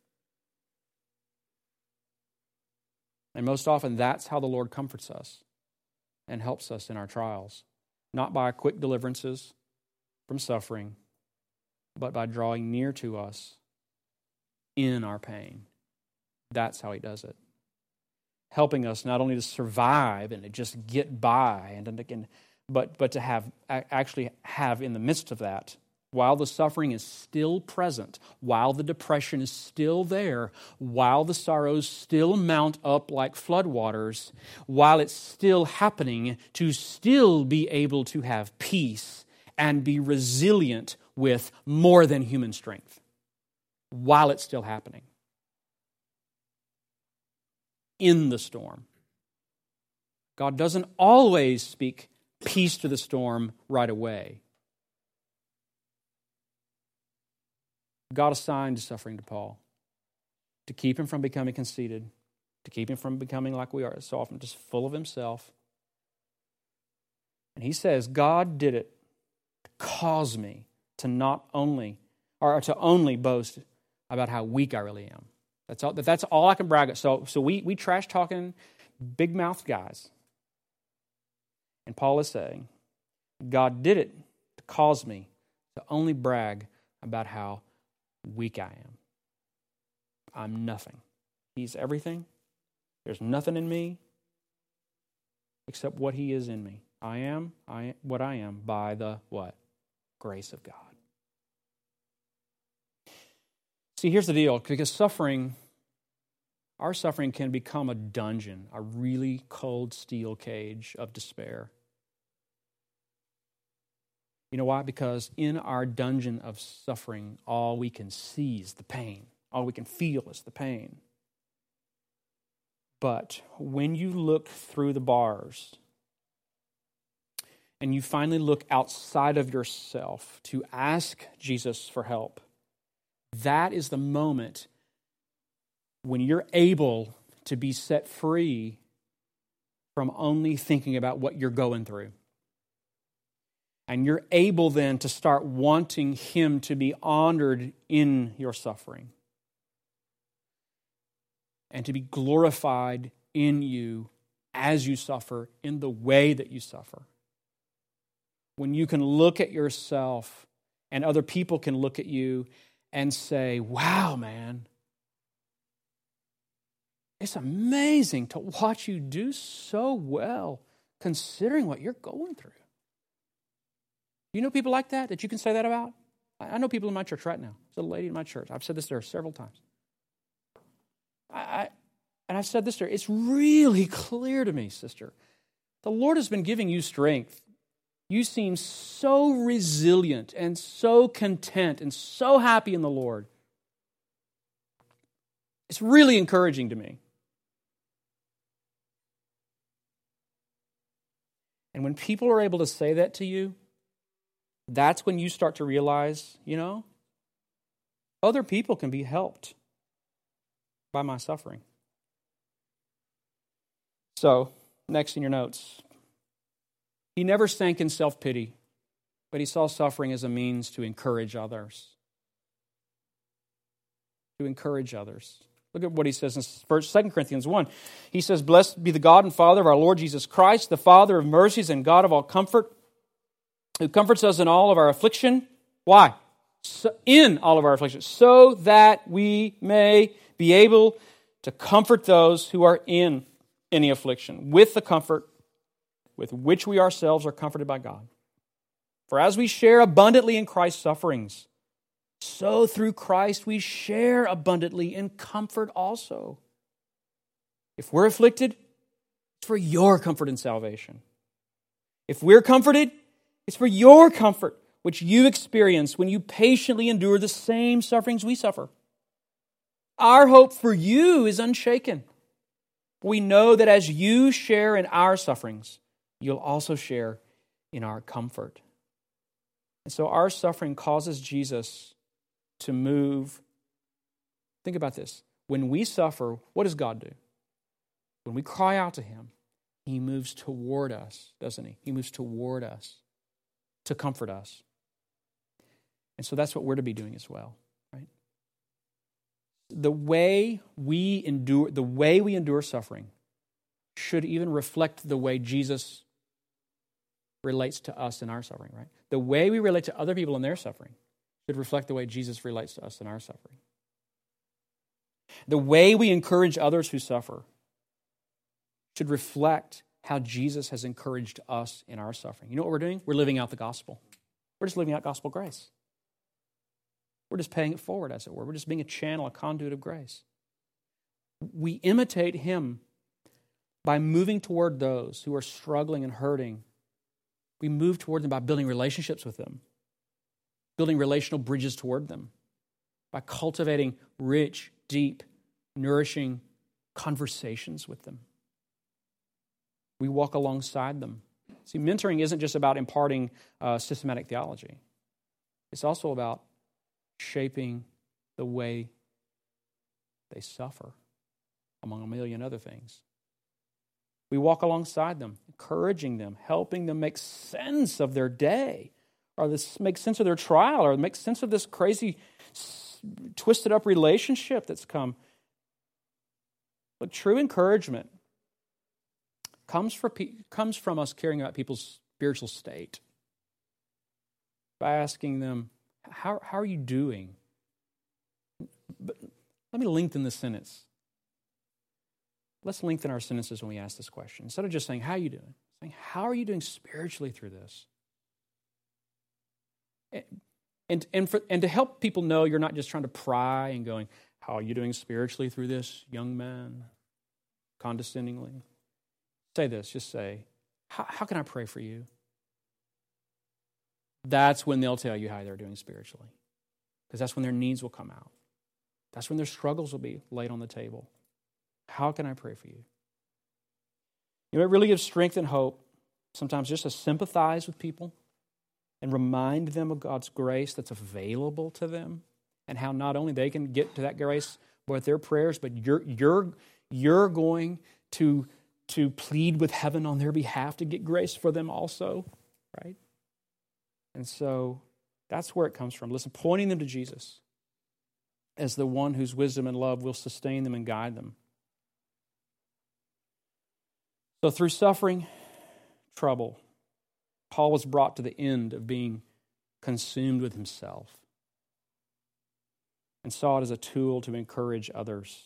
Speaker 1: And most often, that's how the Lord comforts us and helps us in our trials. Not by quick deliverances from suffering, but by drawing near to us in our pain. That's how He does it. Helping us not only to survive and to just get by, and, and but but to have actually have in the midst of that, while the suffering is still present, while the depression is still there, while the sorrows still mount up like floodwaters, while it's still happening, to still be able to have peace and be resilient with more than human strength, while it's still happening. In the storm. God doesn't always speak peace to the storm right away. God assigned suffering to Paul to keep him from becoming conceited, to keep him from becoming like we are so often, just full of himself. And he says, God did it to cause me to not only, or to only boast about how weak I really am. That's all, that's all I can brag at. So, so we, we trash-talking, big-mouthed guys. And Paul is saying, God did it to cause me to only brag about how weak I am. I'm nothing. He's everything. There's nothing in me except what He is in me. I am I what I am by the what? Grace of God. See, here's the deal, because suffering, our suffering can become a dungeon, a really cold steel cage of despair. You know why? Because in our dungeon of suffering, all we can see is the pain. All we can feel is the pain. But when you look through the bars and you finally look outside of yourself to ask Jesus for help, that is the moment when you're able to be set free from only thinking about what you're going through. And you're able then to start wanting Him to be honored in your suffering and to be glorified in you as you suffer, in the way that you suffer. When you can look at yourself and other people can look at you and say, wow, man, it's amazing to watch you do so well considering what you're going through. You know people like that, that you can say that about? I know people in my church right now. There's a lady in my church. I've said this to her several times. I, I, and I've said this to her. It's really clear to me, sister. The Lord has been giving you strength. You seem so resilient and so content and so happy in the Lord. It's really encouraging to me. And when people are able to say that to you, that's when you start to realize, you know, other people can be helped by my suffering. So, next in your notes. He never sank in self-pity, but he saw suffering as a means to encourage others. To encourage others. Look at what he says in Second Corinthians one. He says, "Blessed be the God and Father of our Lord Jesus Christ, the Father of mercies and God of all comfort, who comforts us in all of our affliction." Why? So, in all of our affliction, so that we may be able to comfort those who are in any affliction, with the comfort with which we ourselves are comforted by God. For as we share abundantly in Christ's sufferings, so through Christ we share abundantly in comfort also. If we're afflicted, it's for your comfort and salvation. If we're comforted, it's for your comfort, which you experience when you patiently endure the same sufferings we suffer. Our hope for you is unshaken. We know that as you share in our sufferings, you'll also share in our comfort. And so our suffering causes Jesus to move. Think about this. When we suffer, what does God do? When we cry out to Him, He moves toward us, doesn't He? He moves toward us to comfort us. And so that's what we're to be doing as well, right? The way we endure, the way we endure suffering should even reflect the way Jesus relates to us in our suffering, right? The way we relate to other people in their suffering should reflect the way Jesus relates to us in our suffering. The way we encourage others who suffer should reflect how Jesus has encouraged us in our suffering. You know what we're doing? We're living out the gospel. We're just living out gospel grace. We're just paying it forward, as it were. We're just being a channel, a conduit of grace. We imitate Him by moving toward those who are struggling and hurting. We move toward them by building relationships with them, building relational bridges toward them, by cultivating rich, deep, nourishing conversations with them. We walk alongside them. See, mentoring isn't just about imparting uh, systematic theology. It's also about shaping the way they suffer, among a million other things. We walk alongside them, encouraging them, helping them make sense of their day, or this make sense of their trial, or make sense of this crazy, twisted up relationship that's come. But true encouragement comes, for, comes from us caring about people's spiritual state, by asking them, how, how are you doing? But let me lengthen this sentence. Let's lengthen our sentences when we ask this question. Instead of just saying, how are you doing? Saying, how are you doing spiritually through this? And, and, for, and to help people know you're not just trying to pry and going, how are you doing spiritually through this, young man? Condescendingly. Say this, just say, how, how can I pray for you? That's when they'll tell you how they're doing spiritually. Because that's when their needs will come out. That's when their struggles will be laid on the table. How can I pray for you? You know, it really gives strength and hope sometimes just to sympathize with people and remind them of God's grace that's available to them and how not only they can get to that grace with their prayers, but you're you're you're going to to plead with heaven on their behalf to get grace for them also, right? And so that's where it comes from. Listen, pointing them to Jesus as the one whose wisdom and love will sustain them and guide them. So through suffering, trouble, Paul was brought to the end of being consumed with himself and saw it as a tool to encourage others,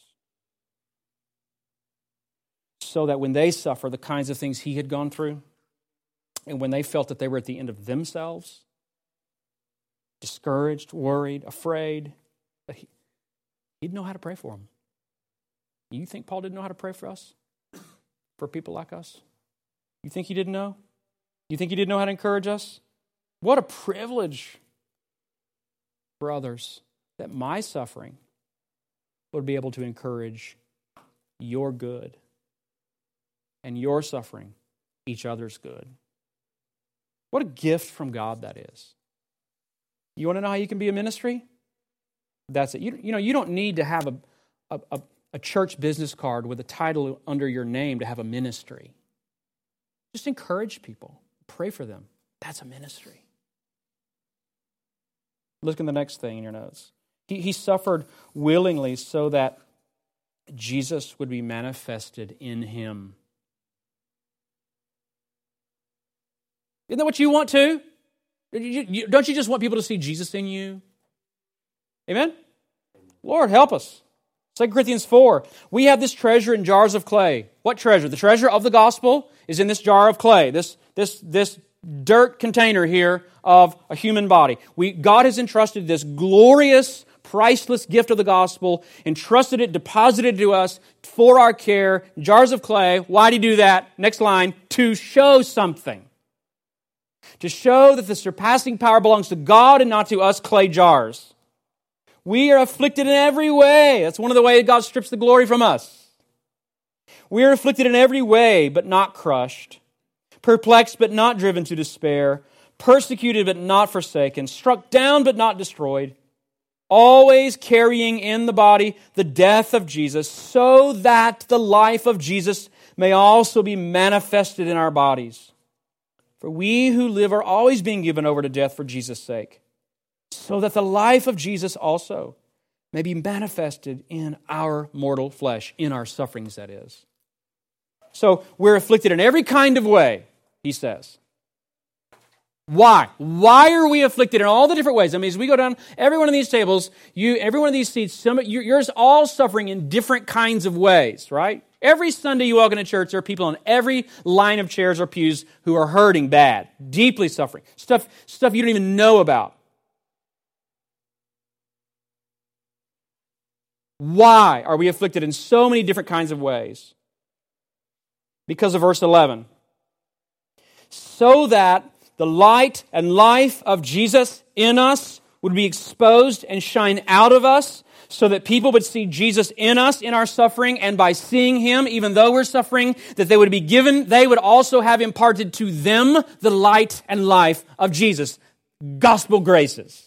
Speaker 1: so that when they suffer the kinds of things he had gone through, and when they felt that they were at the end of themselves, discouraged, worried, afraid, that he, he'd know how to pray for them. You think Paul didn't know how to pray for us? For people like us? You think he didn't know? You think he didn't know how to encourage us? What a privilege for others that my suffering would be able to encourage your good, and your suffering each other's good. What a gift from God that is. You want to know how you can be a ministry? That's it. You, you know, you don't need to have a, a, a, a church business card with a title under your name to have a ministry. Just encourage people. Pray for them. That's a ministry. Look at the next thing in your notes. He, he suffered willingly so that Jesus would be manifested in him. Isn't that what you want too? Don't you just want people to see Jesus in you? Amen? Lord, help us. Second Corinthians four, we have this treasure in jars of clay. What treasure? The treasure of the gospel is in this jar of clay, this, this, this dirt container here of a human body. We, God has entrusted this glorious, priceless gift of the gospel, entrusted it, deposited it to us for our care, jars of clay. Why do you do that? Next line, to show something. To show that the surpassing power belongs to God and not to us clay jars. We are afflicted in every way. That's one of the ways God strips the glory from us. We are afflicted in every way, but not crushed. Perplexed, but not driven to despair. Persecuted, but not forsaken. Struck down, but not destroyed. Always carrying in the body the death of Jesus, so that the life of Jesus may also be manifested in our bodies. For we who live are always being given over to death for Jesus' sake, so that the life of Jesus also may be manifested in our mortal flesh, in our sufferings, that is. So we're afflicted in every kind of way, he says. Why? Why are we afflicted in all the different ways? I mean, as we go down every one of these tables, you, every one of these seats, some, you're, you're all suffering in different kinds of ways, right? Every Sunday you walk into church, there are people on every line of chairs or pews who are hurting bad, deeply suffering, stuff, stuff you don't even know about. Why are we afflicted in so many different kinds of ways? Because of verse eleven. So that the light and life of Jesus in us would be exposed and shine out of us, so that people would see Jesus in us, in our suffering, and by seeing Him, even though we're suffering, that they would be given, they would also have imparted to them the light and life of Jesus. Gospel graces.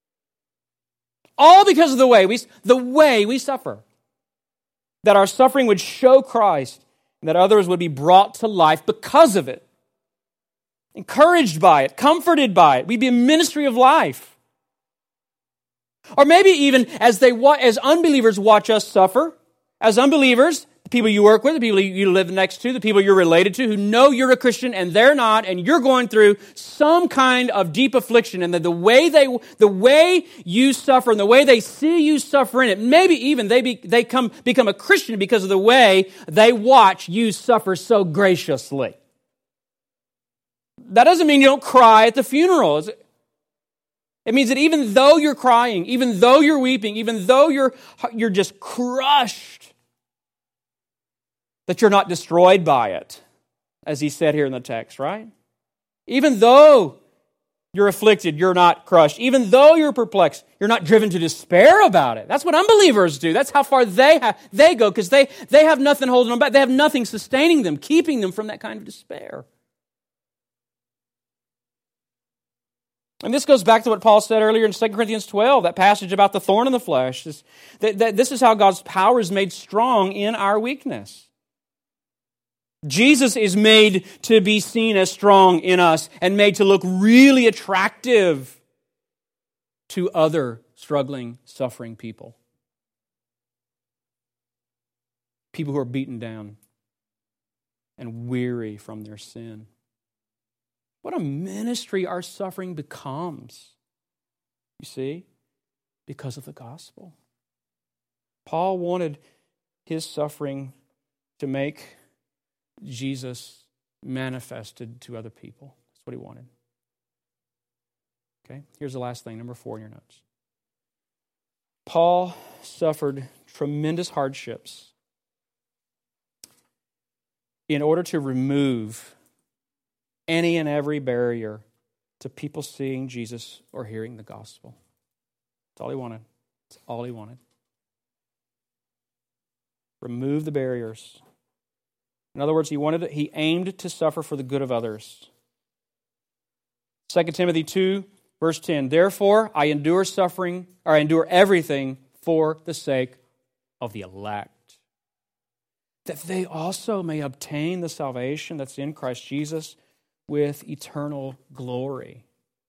Speaker 1: All because of the way we, the way we suffer. That our suffering would show Christ, and that others would be brought to life because of it. Encouraged by it, comforted by it. We'd be a ministry of life. Or maybe even as they as unbelievers watch us suffer, as unbelievers, the people you work with, the people you live next to, the people you're related to, who know you're a Christian and they're not, and you're going through some kind of deep affliction, and that the way they, the way you suffer and the way they see you suffer in it, maybe even they be, they come become a Christian because of the way they watch you suffer so graciously. That doesn't mean you don't cry at the funeral. It means that even though you're crying, even though you're weeping, even though you're, you're just crushed, that you're not destroyed by it, as he said here in the text, right? Even though you're afflicted, you're not crushed. Even though you're perplexed, you're not driven to despair about it. That's what unbelievers do. That's how far they have, they go, because they, they have nothing holding them back. They have nothing sustaining them, keeping them from that kind of despair. And this goes back to what Paul said earlier in Second Corinthians twelve, that passage about the thorn in the flesh. This, that, that this is how God's power is made strong in our weakness. Jesus is made to be seen as strong in us and made to look really attractive to other struggling, suffering people. People who are beaten down and weary from their sin. What a ministry our suffering becomes, you see, because of the gospel. Paul wanted his suffering to make Jesus manifested to other people. That's what he wanted. Okay, here's the last thing, number four in your notes. Paul suffered tremendous hardships in order to remove any and every barrier to people seeing Jesus or hearing the gospel. That's all he wanted. That's all he wanted. Remove the barriers. In other words, he wanted it, he aimed to suffer for the good of others. Second Timothy two, verse ten. Therefore, I endure suffering, or I endure everything for the sake of the elect, that they also may obtain the salvation that's in Christ Jesus with eternal glory.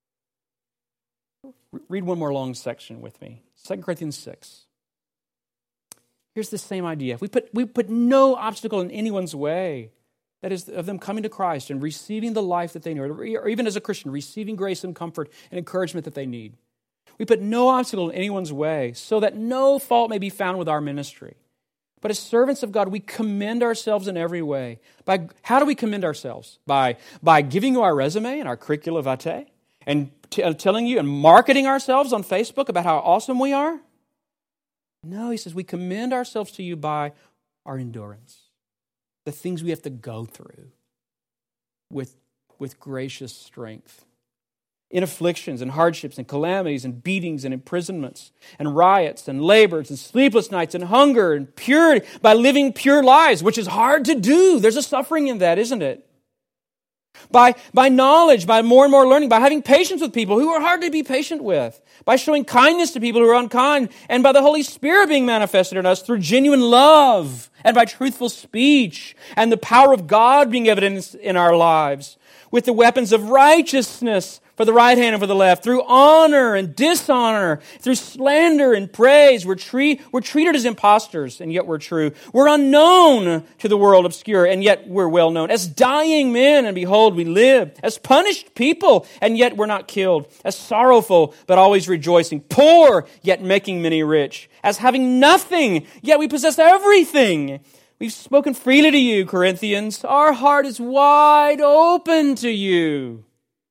Speaker 1: Read one more long section with me. Second Corinthians six. Here's the same idea. If we put, we put no obstacle in anyone's way, that is, of them coming to Christ and receiving the life that they need, or even as a Christian, receiving grace and comfort and encouragement that they need. We put no obstacle in anyone's way so that no fault may be found with our ministry. But as servants of God, we commend ourselves in every way. By how do we commend ourselves? By, by giving you our resume and our curricula vitae and t- uh, telling you and marketing ourselves on Facebook about how awesome we are? No, he says we commend ourselves to you by our endurance, the things we have to go through with, with gracious strength. In afflictions and hardships and calamities and beatings and imprisonments and riots and labors and sleepless nights and hunger and purity, by living pure lives, which is hard to do. There's a suffering in that, isn't it? By, by knowledge, by more and more learning, by having patience with people who are hard to be patient with, by showing kindness to people who are unkind, and by the Holy Spirit being manifested in us through genuine love and by truthful speech and the power of God being evident in our lives with the weapons of righteousness for the right hand and for the left, through honor and dishonor, through slander and praise. We're, tre- we're treated as impostors, and yet we're true. We're unknown to the world, obscure, and yet we're well known. As dying men, and behold, we live. As punished people, and yet we're not killed. As sorrowful, but always rejoicing. Poor, yet making many rich. As having nothing, yet we possess everything. We've spoken freely to you, Corinthians. Our heart is wide open to you.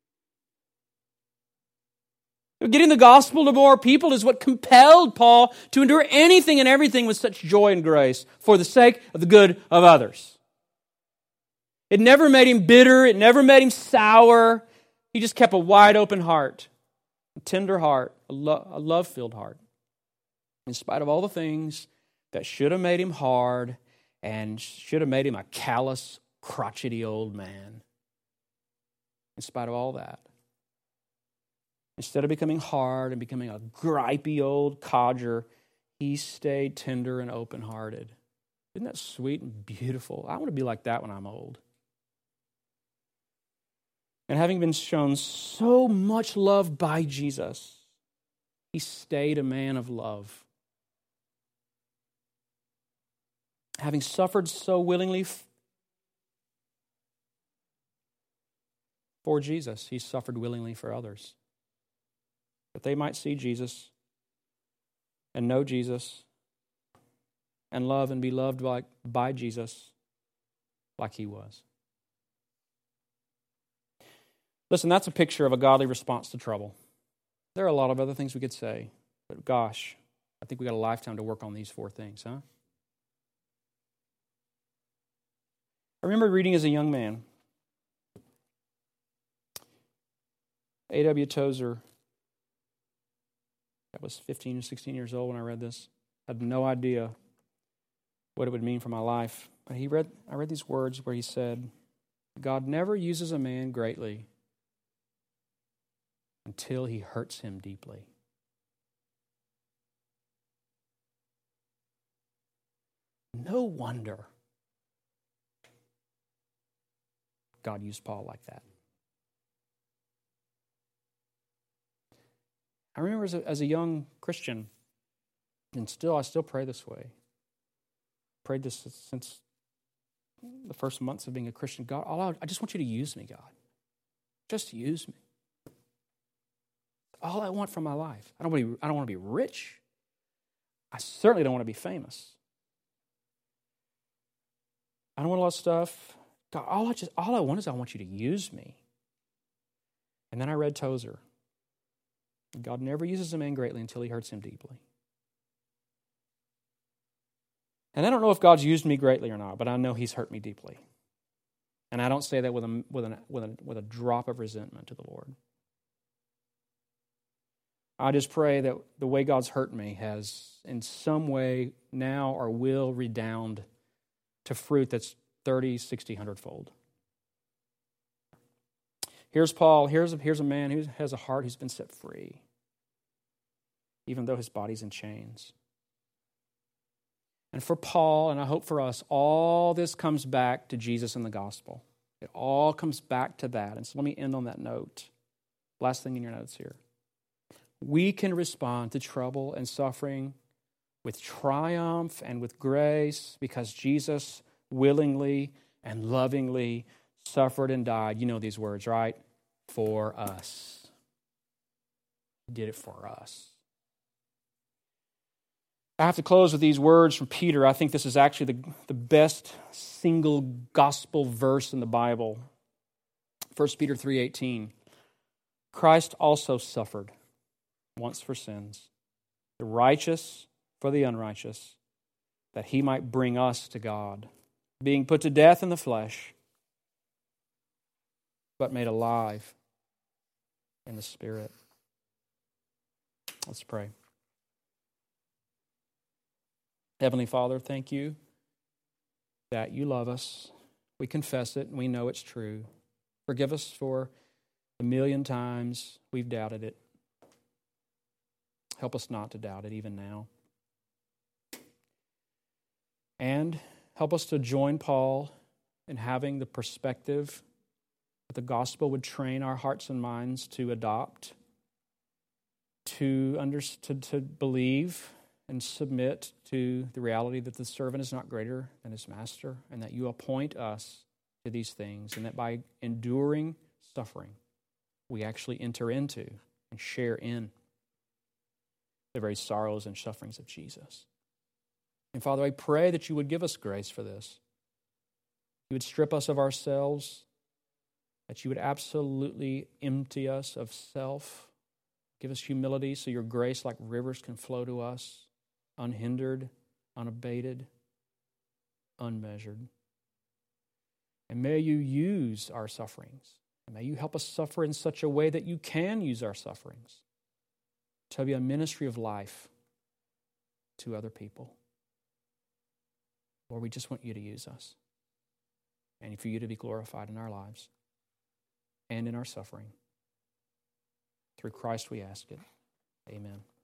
Speaker 1: Getting the gospel to more people is what compelled Paul to endure anything and everything with such joy and grace for the sake of the good of others. It never made him bitter. It never made him sour. He just kept a wide open heart, a tender heart, a, lo- a love-filled heart. In spite of all the things that should have made him hard and should have made him a callous, crotchety old man. In spite of all that. Instead of becoming hard and becoming a gripey old codger, he stayed tender and open-hearted. Isn't that sweet and beautiful? I want to be like that when I'm old. And having been shown so much love by Jesus, he stayed a man of love. Having suffered so willingly for Jesus, he suffered willingly for others. That they might see Jesus and know Jesus and love and be loved by, by Jesus like he was. Listen, that's a picture of a godly response to trouble. There are a lot of other things we could say, but gosh, I think we got a lifetime to work on these four things, huh? I remember reading as a young man, A W Tozer. I was fifteen or sixteen years old when I read this. I had no idea what it would mean for my life. But he read, I read these words where he said, God never uses a man greatly until he hurts him deeply. No wonder God used Paul like that. I remember as a, as a young Christian, and still, I still pray this way. Prayed this since the first months of being a Christian. God, all I, I just want you to use me, God. Just use me. All I want from my life. I don't want to be, I don't want to be rich. I certainly don't want to be famous. I don't want a lot of stuff. God, all I just all I want is I want you to use me. And then I read Tozer. God never uses a man greatly until he hurts him deeply. And I don't know if God's used me greatly or not, but I know he's hurt me deeply. And I don't say that with a with a with a with a drop of resentment to the Lord. I just pray that the way God's hurt me has in some way now or will redound to fruit that's thirty, sixty, one hundred fold. Here's Paul. Here's a, here's a man who has a heart who's been set free, even though his body's in chains. And for Paul, and I hope for us, all this comes back to Jesus and the gospel. It all comes back to that. And so let me end on that note. Last thing in your notes here. We can respond to trouble and suffering with triumph and with grace because Jesus willingly and lovingly suffered and died. You know these words, right? For us. He did it for us. I have to close with these words from Peter. I think this is actually the, the best single gospel verse in the Bible. First Peter three eighteen. Christ also suffered once for sins, the righteous for the unrighteous, that he might bring us to God, being put to death in the flesh, but made alive in the Spirit. Let's pray. Heavenly Father, thank you that you love us. We confess it and we know it's true. Forgive us for the million times we've doubted it. Help us not to doubt it even now. And help us to join Paul in having the perspective that the gospel would train our hearts and minds to adopt, to, under, to, to believe and submit to the reality that the servant is not greater than his master, and that you appoint us to these things, and that by enduring suffering, we actually enter into and share in the very sorrows and sufferings of Jesus. And Father, I pray that you would give us grace for this. You would strip us of ourselves, that you would absolutely empty us of self. Give us humility so your grace like rivers can flow to us, unhindered, unabated, unmeasured. And may you use our sufferings. And may you help us suffer in such a way that you can use our sufferings to be a ministry of life to other people. Lord, we just want you to use us and for you to be glorified in our lives and in our suffering. Through Christ we ask it. Amen.